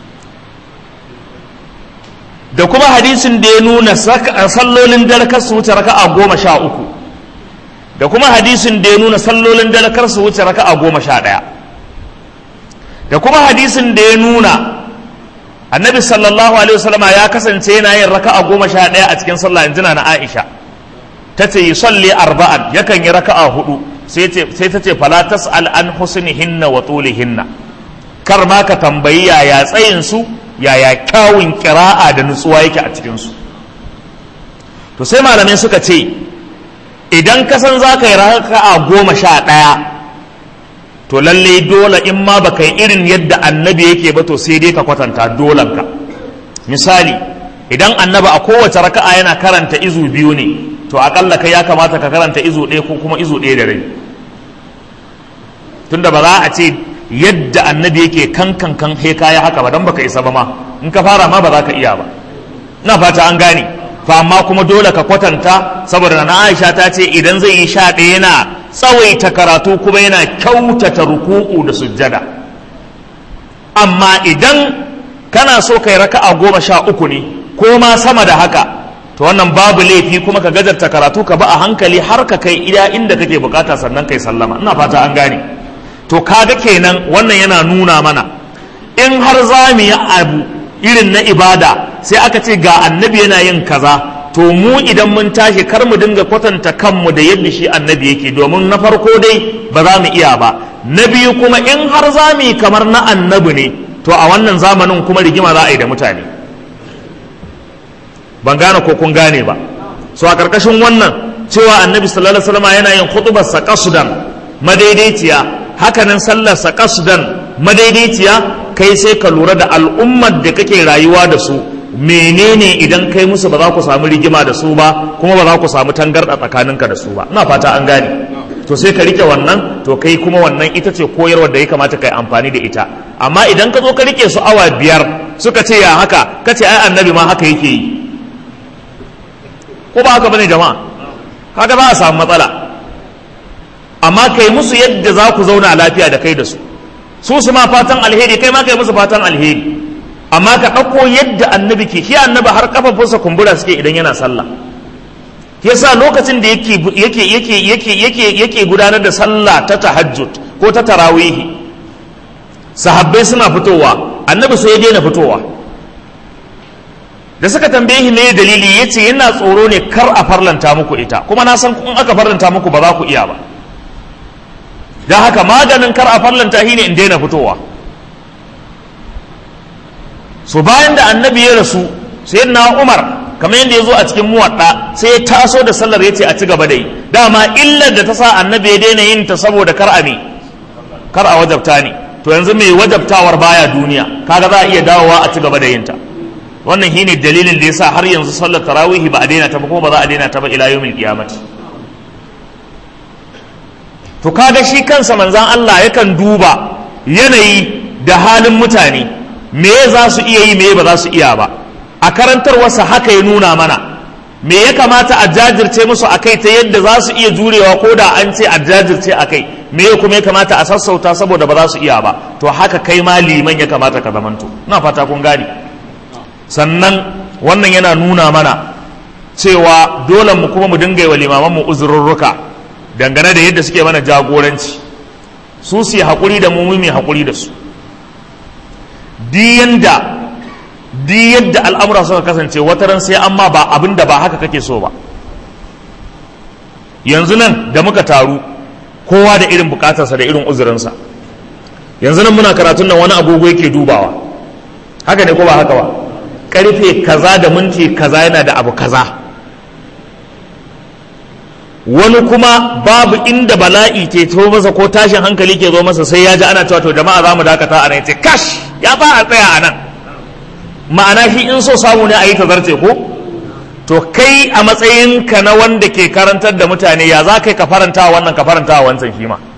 [SPEAKER 1] da kuma hadisin da ya nuna sallolin dare kar su wuce raka'a goma sha uku, da kuma hadisin da ya nuna sallolin dare kar su wuce raka'a goma sha ɗaya, da kuma hadisin da ya nuna annabi sallallahu alaihi wasallama ya kasance yana yin raka'a goma sha ɗaya a cikin sallah. in jina na Aisha ta ce yi salli arba'an, yakan yi raka'a hudu, sai ta ce fala tas'al an husnihinna wa tulihinna, kar ma ka tambayi yaya tsayin su yaya kyawun kira'a da nutsuwa yake a cikin su. to sai malamai suka ce idan ka san za ka yi raka'a goma sha ɗaya, to lalle dole in ma baka yi irin yadda annabi yake ba to sai dai ka kwatanta dolanka. misali idan annabi a kowace raka'a yana karanta izu biyu ne, to akalla kai ya kamata ka karanta izu ɗaya ko kuma izu ɗaya da rai, tunda ba za a ce yadda annabi yake kan kan kan he kaya haka ba, dan baka isa ba ma, in ka fara ma ba za ka iya ba. ina fata an gane. fa amma kuma dole ka kwatanta, saboda na Aisha ta ce idan zai yi sha ɗaya yana tsawaita karatu kuma yana kyautata ruku'u da sujjada. amma idan kana so kai raka'a goma sha uku ne ko ma sama da haka, to wannan babu laifi kuma ka gajarta karatu ka ba a hankali har ka kai ida inda kake bukata sannan kai sallama. ina fata an gane. to kaga kenan wannan yana nuna mana in har za mu yi abu irin na ibada sai aka ce ga annabi yana yin kaza, to mu idan mun tashi kar mu dinga kwatanta kanmu da yadda shi annabi yake, domin na farko dai ba za mu iya ba, na biyu kuma in har za mu yi kamar na annabi ne, to a wannan zamanin kuma rigima za a yi da mutane. ban gane ko kun gane ba. so a karkashin wannan cewa annabi sallallahu alaihi wasallam yana yin khutbarsa qasdan madaidaiciya, hakanan sallarsa qasdan madaidaiciya, kai sai ka lura da al'ummar da kake rayuwa da su, menene idan kai musu ba za ku samu rigima da su ba, kuma ba za ku samu tangarda tsakaninka da su ba. ina fata an gane. to sai ka rike wannan, to kai kuma wannan ita ce koyarwar da ya kamata kai amfani da ita. amma idan ka zo ka rike su awa biyar suka ce ya haka, ka ce ai annabi ma haka yake yi, ko ba haka bane jama'a, kaga za a samu matsala. amma kai musu yadda za ku zauna lafiya da kai da su, su su ma fatan alheri, kai ma kai musu fatan alheri. amma ka ɗauko yadda annabi ke, shi annabi har kafafunsa kumbura suke idan yana sallah. yasa lokacin da yake yake yake yake yake yake gudanar da sallah ta tahajjud ko ta tarawihi, sahabbai suna fitowa, annabi sai ya daina fitowa. da suka tambaye shi me dalili, yace yana tsoro ne kar a farlanta muku ita, kuma na san in aka farlanta muku ba za ku iya ba, don haka maganin kar a farlanta shi ne in daina fitowa. so bayan da annabi ya rasu, sayyidina Umar kamar yadda ya zo a cikin muwadda sai ya taso da sallar ya ce a ci gaba da yi. dama illar da ta sa annabi ya daina yin ta saboda kar a me kar a wajabta ne, to yanzu mai wajabtawar baya duniya, kaga za a iya dawowa a ci gaba da yin ta. wannan shine dalilin da yasa har yanzu sallar tarawih ba a daina ta ba, kuma ba za a daina ta ba ila yawmil qiyamati. to kaga shi kansa manzan Allah yakan duba yanayi da halin mutane, me za su iya yi me ba za su iya ba. a karantarwarsa haka ya nuna mana me ya kamata a jajirce musu akai ta yadda za su iya jurewa, ko da an ce a jajirce akai me kuma ya kamata a sassauta saboda ba za su iya ba. To haka kai ma liman ya kamata ka zamanto. Ina fata kun gane. Sannan wannan yana nuna mana cewa dole mu kuma mu dinga yi wa limaman mu uzurrurruka dangane da yadda suke mana jagoranci. Su su yi haƙuri da mu mu mai haƙuri da su. Di yanda di yadda al'amura suka kasance wataran sai amma ba abin da ba haka kake so ba. Yanzu nan da muka taru kowa da irin bukatarsa da irin uzurinsa. Yanzu nan muna karatun nan wani agogo yake dubawa, haka ne ko ba haka ba? Karfe kaza da minti kaza yana da abu kaza. Wani kuma babu inda bala'i ke to masa ko tashin hankali ke zo masa sai ya ji ana cewa to jama'a za mu dakata a nan, ce kash ya ba a tsaya a nan. Ma'ana shi in so samu ne a yi tazarce ko? To kai a matsayinka na wanda ke karantar da mutane ya za ka yi ka faranta wannan ka faranta wancan shi ma.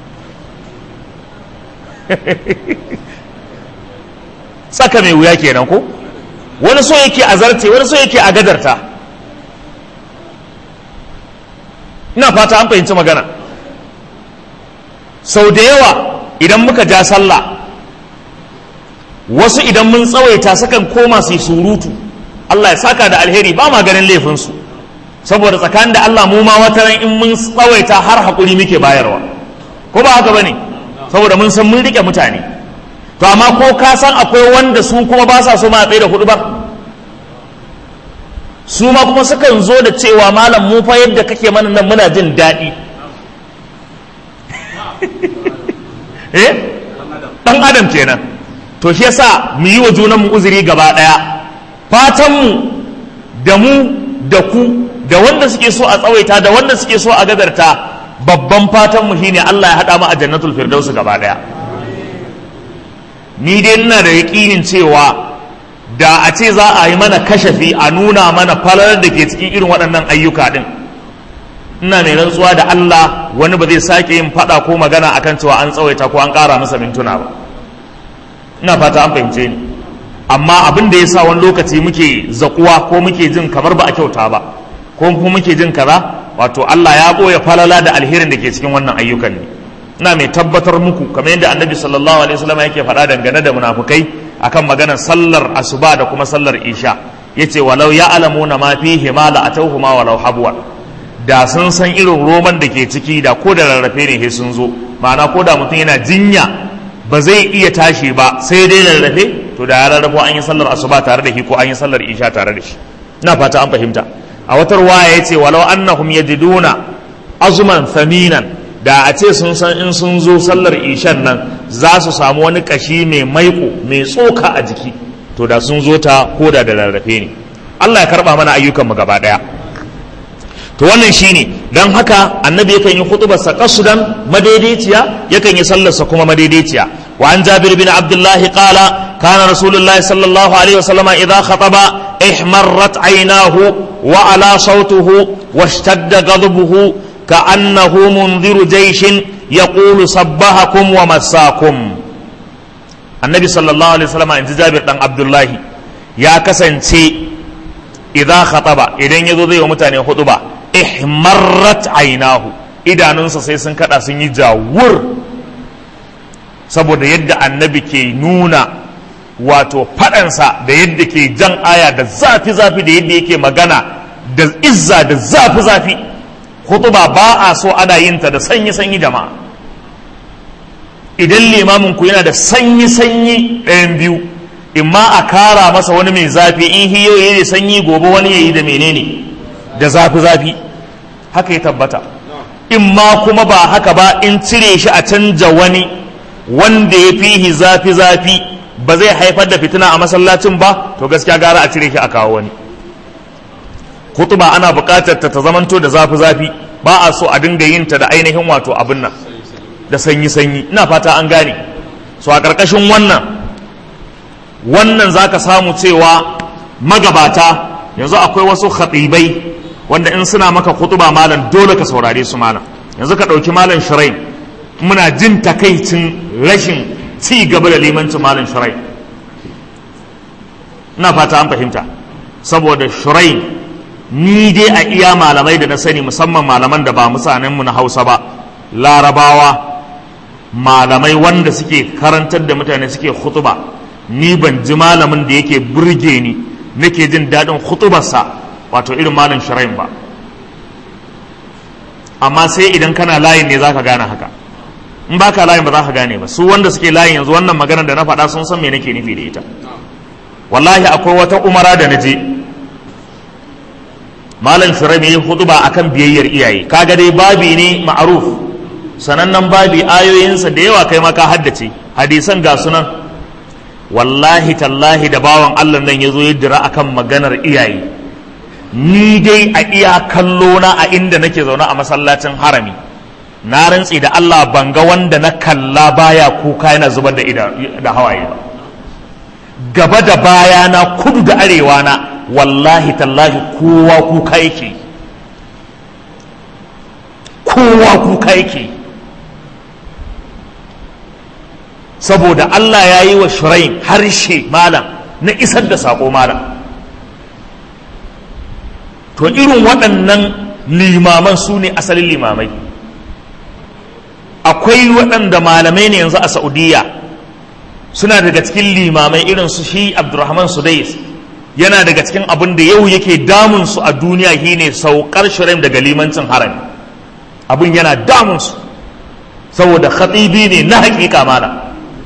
[SPEAKER 1] Tsaka mai wuya kenan ko? Wani so yake a zarce, wani so yake a gadarta. Ina fata an fahimci magana. Sau da yawa idan muka ja sallah, wasu idan mun tsawaita sukan koma su yi surutu. Allah ya saka da alheri, ba ma ganin laifinsu, saboda tsakanin da Allah mu ma wataran in mun tsawaita har haƙuri muke bayarwa, ko ba haka bane? Saboda mun san mun rike mutane. To amma ko ka san akwai wanda su kuma ba sa so ma tsaye da hudu ba, su ma kuma sukan zo da cewa malam mu fa yadda kake mana nan muna jin daɗi. eh dan adam kenan. To shi yasa mu yi wa junanmu uzuri gaba ɗaya. Fatanmu da mu da ku da wanda suke so a tsawaita da wanda suke so a gadarta, babban fatanmu shine Allah ya haɗa mu a jannatul firdausi gaba ɗaya. Ni dai ina da yaƙinin cewa da a ce za a yi mana kashafi a nuna mana falalar da ke cikin irin waɗannan ayyuka ɗin, ina mai rantsuwa da Allah wani ba zai sake yin faɗa ko magana akan cewa an tsawaita ko an ƙara masa mintuna ba. Ina fata an fahimce ni. Amma abin da ya sa wani lokaci muke zakuwa ko muke jin kamar ba a kyauta ba ko kuma muke jin kaza, wato Allah ya ɓoye falala da alherin da ke cikin wannan ayyukan ne. Ina mai tabbatar muku kamar yadda Annabi sallallahu alaihi wasallam yake faɗa dangane da munafukai akan maganar sallar asuba da kuma sallar isha, yace walau ya'lamuna ma fihi ma la atawhuma walau habwan. Da sun san irin roman da ke ciki da ko da rarrafe ne sai sun zo, ma'ana ko da mutum yana jinya ba zai iya tashi ba sai dai rarrafe, to da ya rarrafo an yi sallar asuba tare da shi ko an yi sallar isha tare da shi. Ina fata an fahimta. A wata ruwaya yace walau annahum yajiduna azman thaminan, da a ce sun san in sun zo sallar ishan nan za su samu wani kashi mai maiko mai tsoka a jiki, to da sun zo ta koda da rarrafe ne. Allah ya karba mana ayyukan mu gaba daya. To wannan shine dan haka annabi yakan yi khutbarsa qasdan madaidaiciya, yakan yi sallarsa kuma madaidaiciya. Wa an Jabir bin Abdullah qala kana Rasulullah sallallahu alaihi wasallam idha khataba ihmarrat aynahu wa ala sawtuhu washtadda ghadabuhu ka'annahu munziru jayshin yaqulu sabbahakum wa massakum. Annabi sallallahu alaihi wasallam inji Jabir dan Abdullah ya kasance idha khataba idan yazo zai wa mutane khutba ihmarrat aynahu, idanunsa sai sun kada sun yi jawur, saboda yadda annabi ke nuna wato fadansa da yadda ke jan aya da zafi zafi da yadda yake magana da izza da zafi zafi. Khutba ba a so ana yin ta da sanyi sanyi jama'a. Idan limamin ku yana da sanyi sanyi ɗayan biyu, imma a kara masa wani mai zafi, in hiyo yayi sanyi gobe wani yayi da menene da zafi-zafi, haka ya tabbata. In ma kuma ba haka ba, in cire shi a canja wani wanda ya fihi zafi-zafi ba zai haifar da fitina a masallacin ba, to gaskiya gara a cire shi a kawo wani. Kutuba ana buƙatar ta ta zamanto da zafi-zafi, ba a so a dinga yin ta da ainihin wato abin nan da sanyi-sanyi. Ina fata an gane. So a ƙarƙashin wannan wannan zaka samu cewa magabata yanzu akwai wasu khatibai wanda in suna maka kutuba malam dole ka saurare su malam. Yanzu ka ɗauki malam Shuraim, muna jin takaicin rashin ci gaba da limancin malam Shuraim. Ina fata an fahimta. Saboda Shuraim ni dai a iya malamai da na sani, musamman malaman da ba musanen mu na Hausa ba, Larabawa, malamai wanda suke karantar da mutane suke khutuba, ni ban ji malamin da yake burge ni nake jin daɗin khutubarsa wato irin malam Shuraim ba. Amma sai idan kana layin ne zaka gane haka, in baka layin ba za ka gane ba. Su wanda suke layin yanzu wannan maganar da na faɗa sun san me nake nufi da ita. Wallahi akwai wata umara da naje malam Shuraim yayi khutuba akan biyayyar iyaye. Kaga dai babi ne ma'ruf, sanannen babi, ayoyinsa da yawa kai ma ka haddace, hadisan ga sunan. Wallahi tallahi da bawan Allah nan yazo ya dira akan maganar iyaye, ni dai a iya kallo na a inda nake zaune a masallacin harami, na rantsi da Allah ban ga wanda na kalla baya kuka yana zubar da ida da hawaye ba. Gaba da baya na, kudu da arewa na, wallahi tallahi kowa kuka yake, kowa kuka yake. Saboda Allah ya yi wa Shuraim harshe malam na isar da saƙo malam. To irin waɗannan limaman su ne asalin limamai. Akwai waɗanda malamai ne yanzu a Saudiya suna daga cikin limamai irin su shi Abdurrahman Sudais, yana daga cikin abin da yau yake damun su a duniya shine saukar Shuraim daga limancin harami. Abin yana damun su saboda khatibi ne na hakika malam.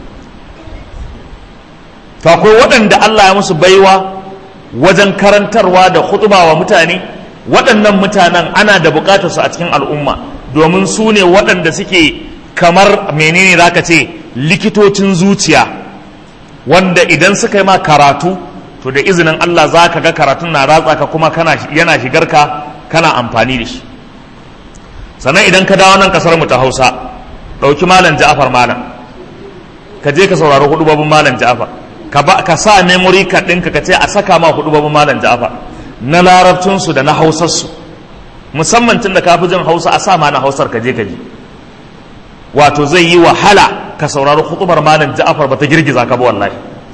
[SPEAKER 1] To akwai waɗanda Allah ya musu baiwa wajen karantarwa da khutba wa mutane. Waɗannan mutanen ana da buƙatar su a cikin al'umma, domin su ne waɗanda suke kamar menene zaka ce likitocin zuciya, wanda idan suka yi ma karatu to da izinin Allah za ka ga karatun na ratsa ka kuma kana yana shigar ka kana amfani da shi. Sannan idan ka dawo nan kasar mu ta Hausa, ɗauki malam Ja'far malam, ka je ka saurari hudubabin malam Ja'far, ka ba ka sa memory card ɗinka ka ce a saka ma hudubabin malam Ja'far na larabcinsu da na hausarsu, musamman tun da ka fi jin Hausa a sa ma na Hausar ka je ka ji. Wato zai yi wahala ka saurari hutubar malam Ja'far ba ta girgiza ka ba wallahi.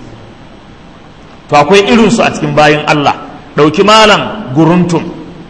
[SPEAKER 1] To akwai irinsu a cikin bayin Allah. Ɗauki malam Guruntum,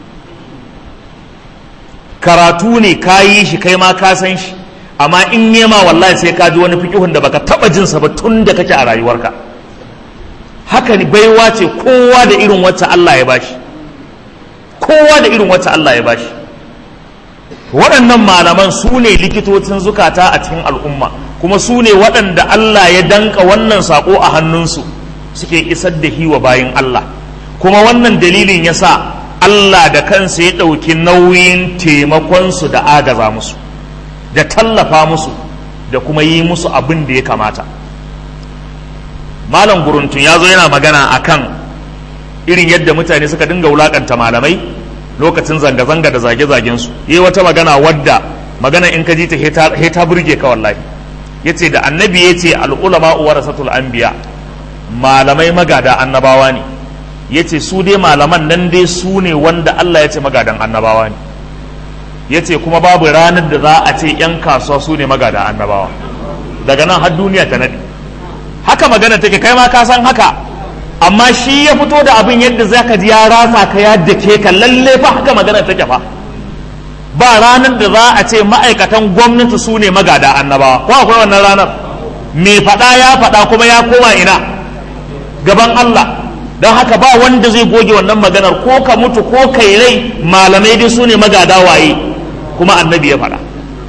[SPEAKER 1] karatu ne ka yi shi kai ma ka san shi, amma in nema wallahi sai ka ji wani fiƙihun da baka taɓa jinsa ba tun da kake a rayuwarka. Haka ne, baiwa ce kowa da irin wacce Allah ya bashi, kowa da irin wacce Allah ya bashi. Waɗannan malaman su ne likitocin zukata a cikin al'umma, kuma su ne waɗanda Allah ya danka wannan saƙo a hannunsu suke isar da hiwa bayin Allah. Kuma wannan dalilin ya sa Allah da kansa ya ɗauki nauyin taimakonsu da agaza musu, da tallafa musu, da kuma yi musu abin da ya kamata. Malam Guruntun ya zo yana magana akan irin yadda mutane suka dinga wulakanta malamai lokacin zanga-zanga da zage-zagensu. Yi wata magana wadda magana in ka ji ta heta burge ka wallahi. Ya ce da annabi ya ce al'ulama warasatul anbiya, malamai magada annabawa ne. Ya ce su dai malaman nan dai su ne wanda Allah ya ce magadan annabawa ne. Ya ce kuma babu ranar da za a ce 'yan kasuwa su ne magada annabawa, daga nan har duniya ta naɗi. Haka magana take, kai ma ka san haka, amma shi ya fito da abin yadda za ka ji ya rasa ka ya dake ka. Lalle fa haka magana take fa. Ba ranar da za a ce ma'aikatan gwamnati su ne magada annabawa, ko akwai wannan ranar? Me faɗa ya faɗa kuma ya koma ina? Gaban Allah. Don haka ba wanda zai goge wannan maganar, ko ka mutu ko kai rai, malamai dai su ne magada waye, kuma annabi ya faɗa.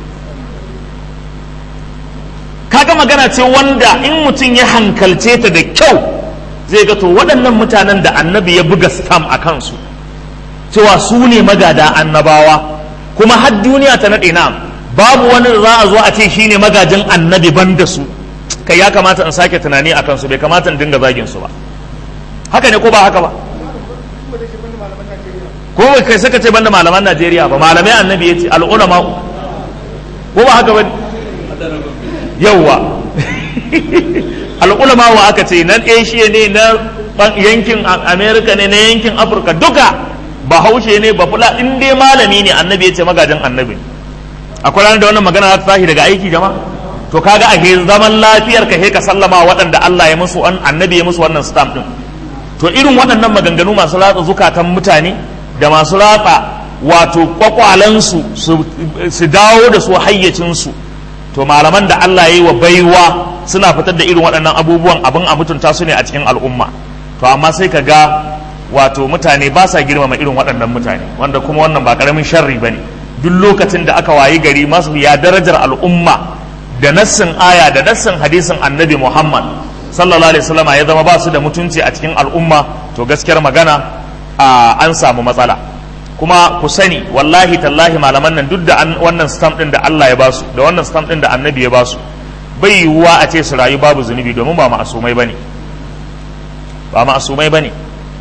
[SPEAKER 1] Kaga magana ce wanda in mutum ya hankalce ta da kyau zai ga to waɗannan mutanen da annabi ya buga stam a kansu cewa su ne magada annabawa, kuma har duniya ta naɗe na babu wani da za a zo a ce shi ne magajin annabi ban da su. Kai ya kamata in sake tunani a kansu, bai kamata in dinga zagin su ba. Haka ne ko ba haka ba? Ko kai suka ce banda malaman Najeriya ba, malamai annabi ya ce al'ulama, ko ba haka ba? Yawwa al'ulama wa aka ce na Asia ne, na yankin America ne, na yankin Afirka duka, bahaushe ne, ba fula, in dai malami ne annabi ya ce magajin annabi. Akwai ranar da wannan magana za ta tashi daga aiki jama'a? To kaga a he zaman lafiyar ka he ka sallama waɗanda Allah ya musu, annabi ya musu wannan stamp din. To irin waɗannan maganganu masu latsa zukatan mutane da masu latsa wato kwakwalansu su dawo da su hayyacinsu, to to malaman da Allah ya yi wa baiwa suna fitar da irin waɗannan abubuwan abin a mutunta su ne a cikin al'umma. To amma sai ka ga wato mutane ba sa girmama irin waɗannan mutane, wanda kuma wannan ba ƙaramin sharri ba ne. Duk lokacin da aka wayi gari masu ya darajar al'umma da nassin aya da nassin hadisin annabi Muhammad sallallahu alaihi wasallam ya zama ba su da mutunci a cikin al'umma, to gaskiyar magana an samu matsala. Kuma ku sani wallahi tallahi malaman nan duk da wannan stamp din da Allah ya basu da wannan stamp din da annabi ya basu, bai yiwuwa a ce su rayu babu zunubi, domin ba ma'asumai bane ba ma'asumai bane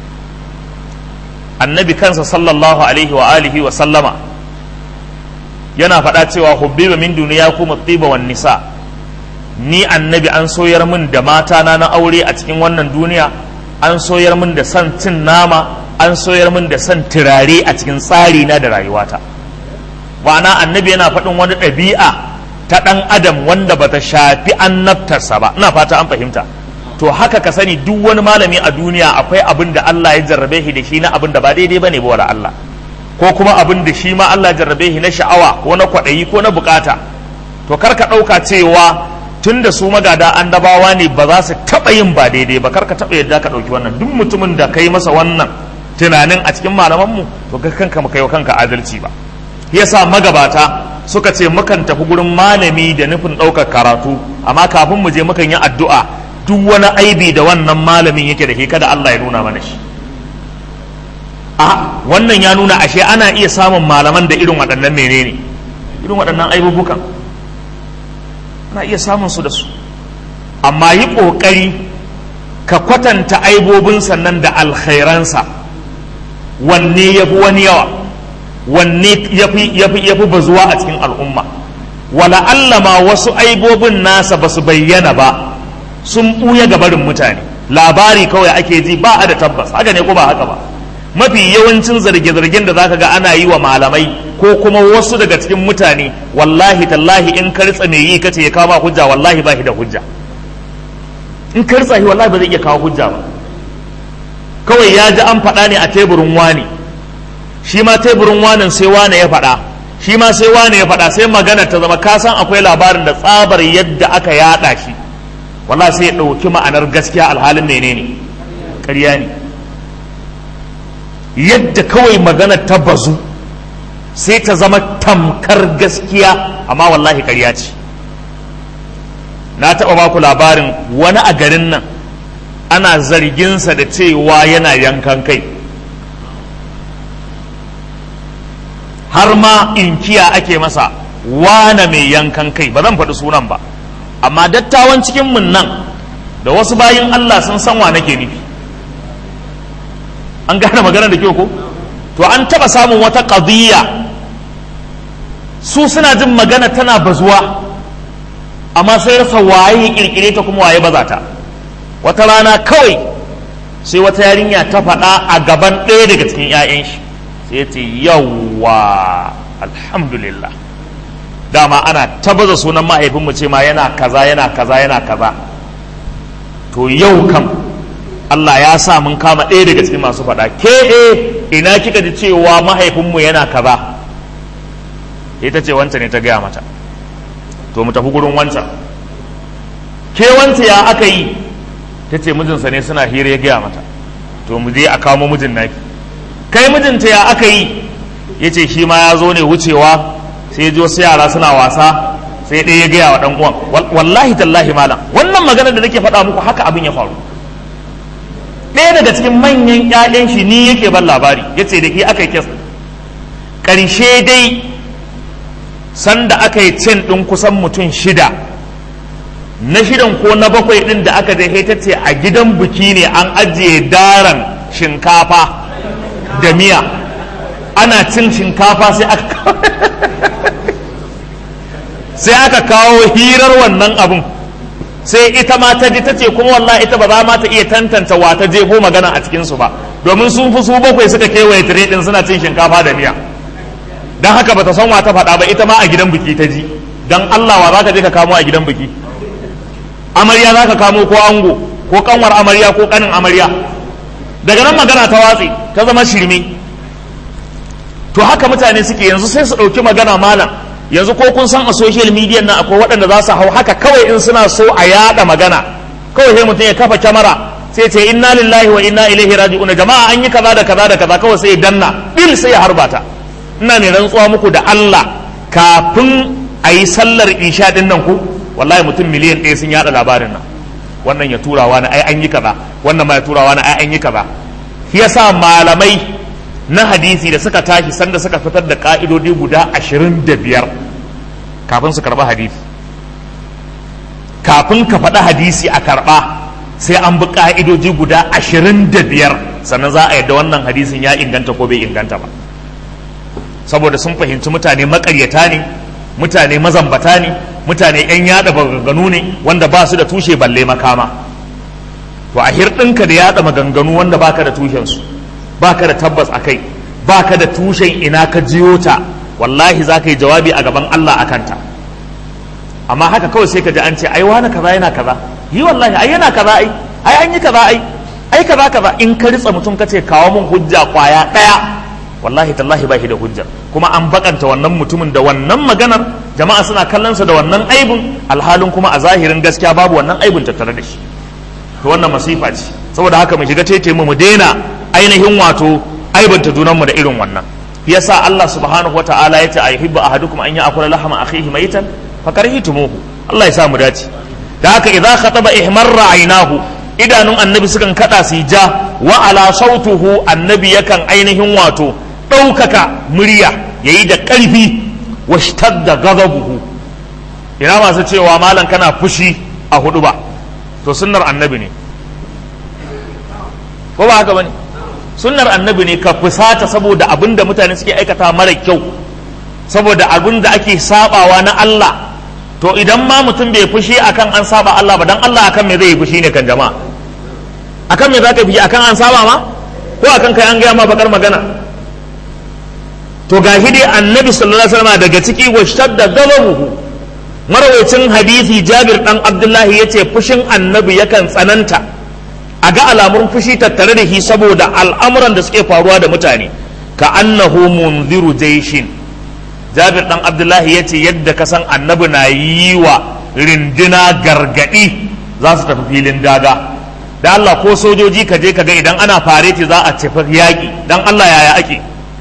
[SPEAKER 1] annabi kansa sallallahu alaihi wa alihi wa sallama yana faɗa cewa hubbiba min duniyakum at-tiba wan nisa, ni annabi an soyar min da mata na na aure a cikin wannan duniya, an soyar min da san cin nama, an soyar min da san turare a cikin tsari na da rayuwata. Ma'ana annabi yana faɗin wani ɗabi'a ta ɗan adam wanda bata shafi annabtarsa ba, ina fata an fahimta. To haka ka sani duk wani malami a duniya akwai abin da Allah ya jarrabe shi da shi na abin da ba daidai bane ba wala Allah, ko kuma abin da shi ma Allah jarrabe shi na sha'awa ko na kwaɗayi ko na bukata. To kar ka ɗauka cewa tun da su magada annabawa ne ba za su taɓa yin ba daidai ba, kar ka taɓa yadda ka ɗauki wannan. Duk mutumin da ka yi masa wannan tunanin a cikin malamanmu, to ka kanka maka yi wa kanka adalci ba. Yasa magabata suka ce mukan tafi gurin malami da nufin ɗaukar karatu, amma kafin mu je mukan yi addu'a duk wani aibi da wannan malamin yake da ke kada Allah ya nuna mana shi. A wannan ya nuna ashe ana iya samun malaman da irin waɗannan menene irin waɗannan aibubukan ana iya samun su da su, amma yi ƙoƙari ka kwatanta aibobin sannan da alkhairansa, wanne ya fi wani yawa, wanne ya fi bazuwa a cikin al'umma. Wala allama wasu aibobin nasa ba su bayyana ba, sun ɓuya ga barin mutane, labari kawai ake ji ba a da tabbas, haka ne ko ba haka ba. Mafi yawancin zarge-zargen da zaka ga ana yi wa malamai ko kuma wasu daga cikin mutane, wallahi tallahi in ka ritsa mai yi kace ya kawo hujja, wallahi ba shi da hujja. In ka ritsa shi wallahi ba zai iya kawo hujja ba, kawai ya ji an faɗa ne a teburin wani, shi ma teburin wanin sai wane ya faɗa, shi ma sai wane ya faɗa, sai magana ta zama ka san akwai labarin da tsabar yadda aka yaɗa shi, wallahi sai ya ɗauki ma'anar gaskiya alhalin menene ƙarya ne. Yadda kawai magana ta bazu sai ta zama tamkar gaskiya, amma wallahi ƙarya ce. Na taɓa baku labarin wani a garin nan ana zarginsa da cewa yana yankan kai, har ma inkiya ake masa wane mai yankan kai, ba zan faɗi sunan ba, amma dattawan cikin mun nan da wasu bayin Allah sun san wa nake nufi. An gane maganar da kyau ko? To an taba samun wata qadiyya, su suna jin magana tana bazuwa, amma sai rasa waye kirkire ta kuma waye baza ta. Wata rana kawai sai wata yarinya ta faɗa a gaban ɗaya daga cikin 'ya'yan shi, sai ya ce yawwa alhamdulillah, dama ana tabaza sunan mahaifinmu ce ma yana kaza yana kaza yana kaza, to yau kam Allah ya sa mun kama ɗaya daga cikin masu faɗa. Ke e ina kika ji cewa mahaifinmu yana kaza? Ita ce wancan ne ta gaya mata, to mu tafi gurin wancan. Ke wancan ya aka yi? Ta ce mijinsa ne suna hira ya gaya mata, to mu je a kamo mijin naki. Kai mijinta ya aka yi? Ya ce shi ma ya zo ne wucewa, sai ya ji wasu yara suna wasa, sai ɗaya ya gaya wa ɗan uwan. Wallahi tallahi malam, wannan magana da nake faɗa muku haka abin ya faru. Ɗaya daga cikin manyan ƴaƴan shi ni yake ban labari, ya ce da ke aka yi kes. Ƙarshe dai sanda aka yi cin ɗin kusan mutum shida, na shidan ko na bakwai ɗin da aka dai ta ce a gidan biki ne an ajiye daran shinkafa da miya, ana cin shinkafa sai aka sai aka kawo hirar wannan abun, sai ita ma ta ji ta ce kuma wallahi ita ba za ma ta iya tantance wa ta jefo magana a cikinsu ba, domin sun fi su bakwai suka kewaye tire ɗin suna cin shinkafa da miya, don haka ba ta san wa ta faɗa ba, ita ma a gidan biki ta ji. Don Allah wa za ka je ka kamo a gidan biki? Amarya za ka kamo ko ango ko kanwar amarya ko kanin amarya? Daga nan magana ta watse ta zama shirme. To haka mutane suke yanzu, sai su ɗauki magana malam yanzu ko kun san a social media na akwai waɗanda za su hau haka kawai in suna so a yada magana kawai sai mutum ya kafa kyamara sai ce inna lillahi wa inna ilaihi raji'un jama'a an yi kaza da kaza da kaza kawai sai ya danna bil sai ya harbata. Ina ne rantsuwa muku da Allah kafin a yi sallar isha din nan ku wallahi mutum miliyan ɗaya sun yada labarin nan, wannan ya turawa na ai an yi kaza, wannan ma ya turawa na ai an yi kaza. Shi yasa malamai na hadisi da suka tashi sanda suka fitar da ka'idodi guda ashirin da biyar kafin su karba hadisi. Kafin ka faɗi hadisi a karɓa sai an bi ka'idoji guda ashirin da biyar sannan za a yadda wannan hadisin ya inganta ko bai inganta ba, saboda sun fahimci mutane makaryata ne, mutane mazambata ne, mutane 'yan yada maganganu ne wanda ba su da tushe balle makama. To a hirɗinka da yada maganganu wanda baka da tushensu, baka da tabbas a kai, baka da tushen ina ka jiyo ta, wallahi za ka yi jawabi a gaban Allah a kanta. Amma haka kawai sai ka ji an ce ai wani kaza yana kaza, yi wallahi ai yana kaza ai ai an yi kaza ai ai kaza kaza. In ka ritsa mutum ka ce kawo mun hujja kwaya ɗaya, wallahi tallahi ba shi da hujjar, kuma an bakanta wannan mutumin da wannan maganar, jama'a suna kallonsa da wannan aibun, alhalin kuma a zahirin gaskiya babu wannan aibun tattare da shi. To wannan masifa ce, saboda haka mu shiga tete mu mu daina ainihin wato aibanta junanmu da irin wannan. Yasa Allah subhanahu wata'ala ya ce ayuhibbu ahadukum an ya'kula lahma akhihi maytan fakarhitumuhu. Allah ya sa mu dace. Da haka idza khataba ihmarra aynahu, idanun annabi sukan kada su ja, wa ala sautuhu annabi yakan ainihin wato ɗaukaka murya yayi da ƙarfi, washtadda ghadabuhu. Ina masu cewa malam kana fushi a hudu ba, to sunnar annabi ne ko ba haka bane? Sunnar annabi ne ka fusata saboda abin da mutane suke aikata mara kyau, saboda abin da ake sabawa na Allah. To idan ma mutum bai fushi akan an saba Allah ba, dan Allah akan me zai yi fushi ne kan jama'a? Akan me za ka fushi? Akan an saba ma ko akan kai an gaya ma bakar magana? To ga hidi annabi sallallahu alaihi wasallam daga ciki washtadda ghadabuhu. Marawacin hadisi Jabir dan Abdullahi yace fushin annabi yakan tsananta, a ga alamun fushi tattare da shi saboda al'amuran da suke faruwa da mutane, ka annahu munziru jaishin. Jabir dan Abdullahi yace yadda ka san annabi na yi wa rindina gargadi za su tafi filin daga. Da Allah ko sojoji ka je ka ga idan ana fareti za a tafi yaƙi, dan Allah yaya ake?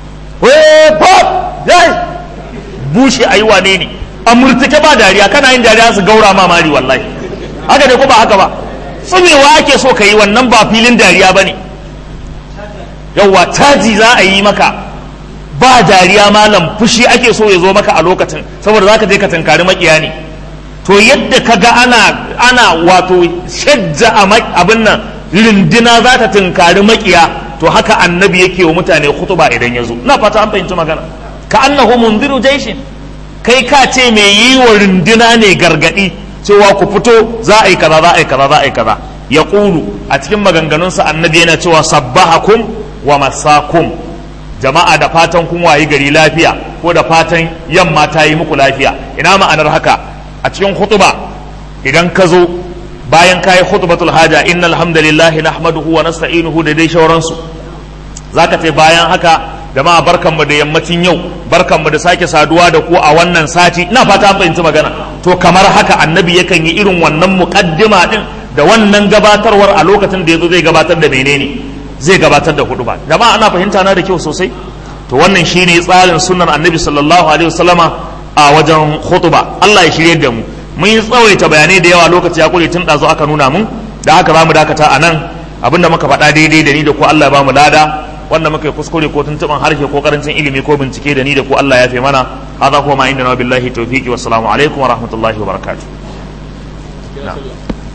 [SPEAKER 1] Bushe ayi wane ne? A murtuke ba dariya, kana yin dariya su gaura ma mari wallahi. Haka ne ko ba haka ba? Tsumewa ake so ka yi, wannan ba filin dariya ba ne. Yawwa caji za a yi maka, ba dariya malam, fushi ake so ya zo maka a lokacin, saboda za ka je ka tunkari makiya ne. To yadda ka ga ana, ana wato shajja abin nan rindina za ta tunkari makiya, to haka annabi yake wa mutane khutuba idan ya zo. Na fata an fahimci magana. Ka annahu munziru jaishin, kai ka ce mai yi wa rindina ne gargadi cewa ku fito za a yi kaza za a yi kaza za a yi kaza. Ya ƙulu a cikin maganganunsa annabi yana cewa sabbahakum wa masakum, jama'a da fatan kun wayi gari lafiya ko da fatan yamma ta yi muku lafiya. Ina ma'anar haka? A cikin khutuba idan ka zo bayan kayi khutbatul haja, innal hamdalillahi nahmaduhu wa nasta'inuhu da dai shauransu, zaka ce bayan haka jama'a barkanmu da yammacin yau, barkanmu da sake saduwa da ku a wannan sati. Ina fata an fahimci magana. To kamar haka annabi yakan yi irin wannan muqaddima din da wannan gabatarwar a lokacin da yazo zai gabatar da menene, zai gabatar da huduba. Jama'a ana fahimta na da kyau sosai. To wannan shine tsarin sunnar annabi sallallahu alaihi wasallama a wajen khutba. Allah ya shirye da mu. Mun yi tsawaita bayanai da yawa, lokaci ya kure tun ɗazu aka nuna mun, da haka za mu dakata a nan. Abinda muka faɗa daidai da ni da ku Allah ya ba mu lada, wanda muka yi kuskure ko tuntuɓan harshe ko karancin ilimi ko bincike da ni da ku Allah ya fi mana. Hada kuma ma inda na billahi tawfiqi, wassalamu alaikum wa rahmatullahi wa barakatuh.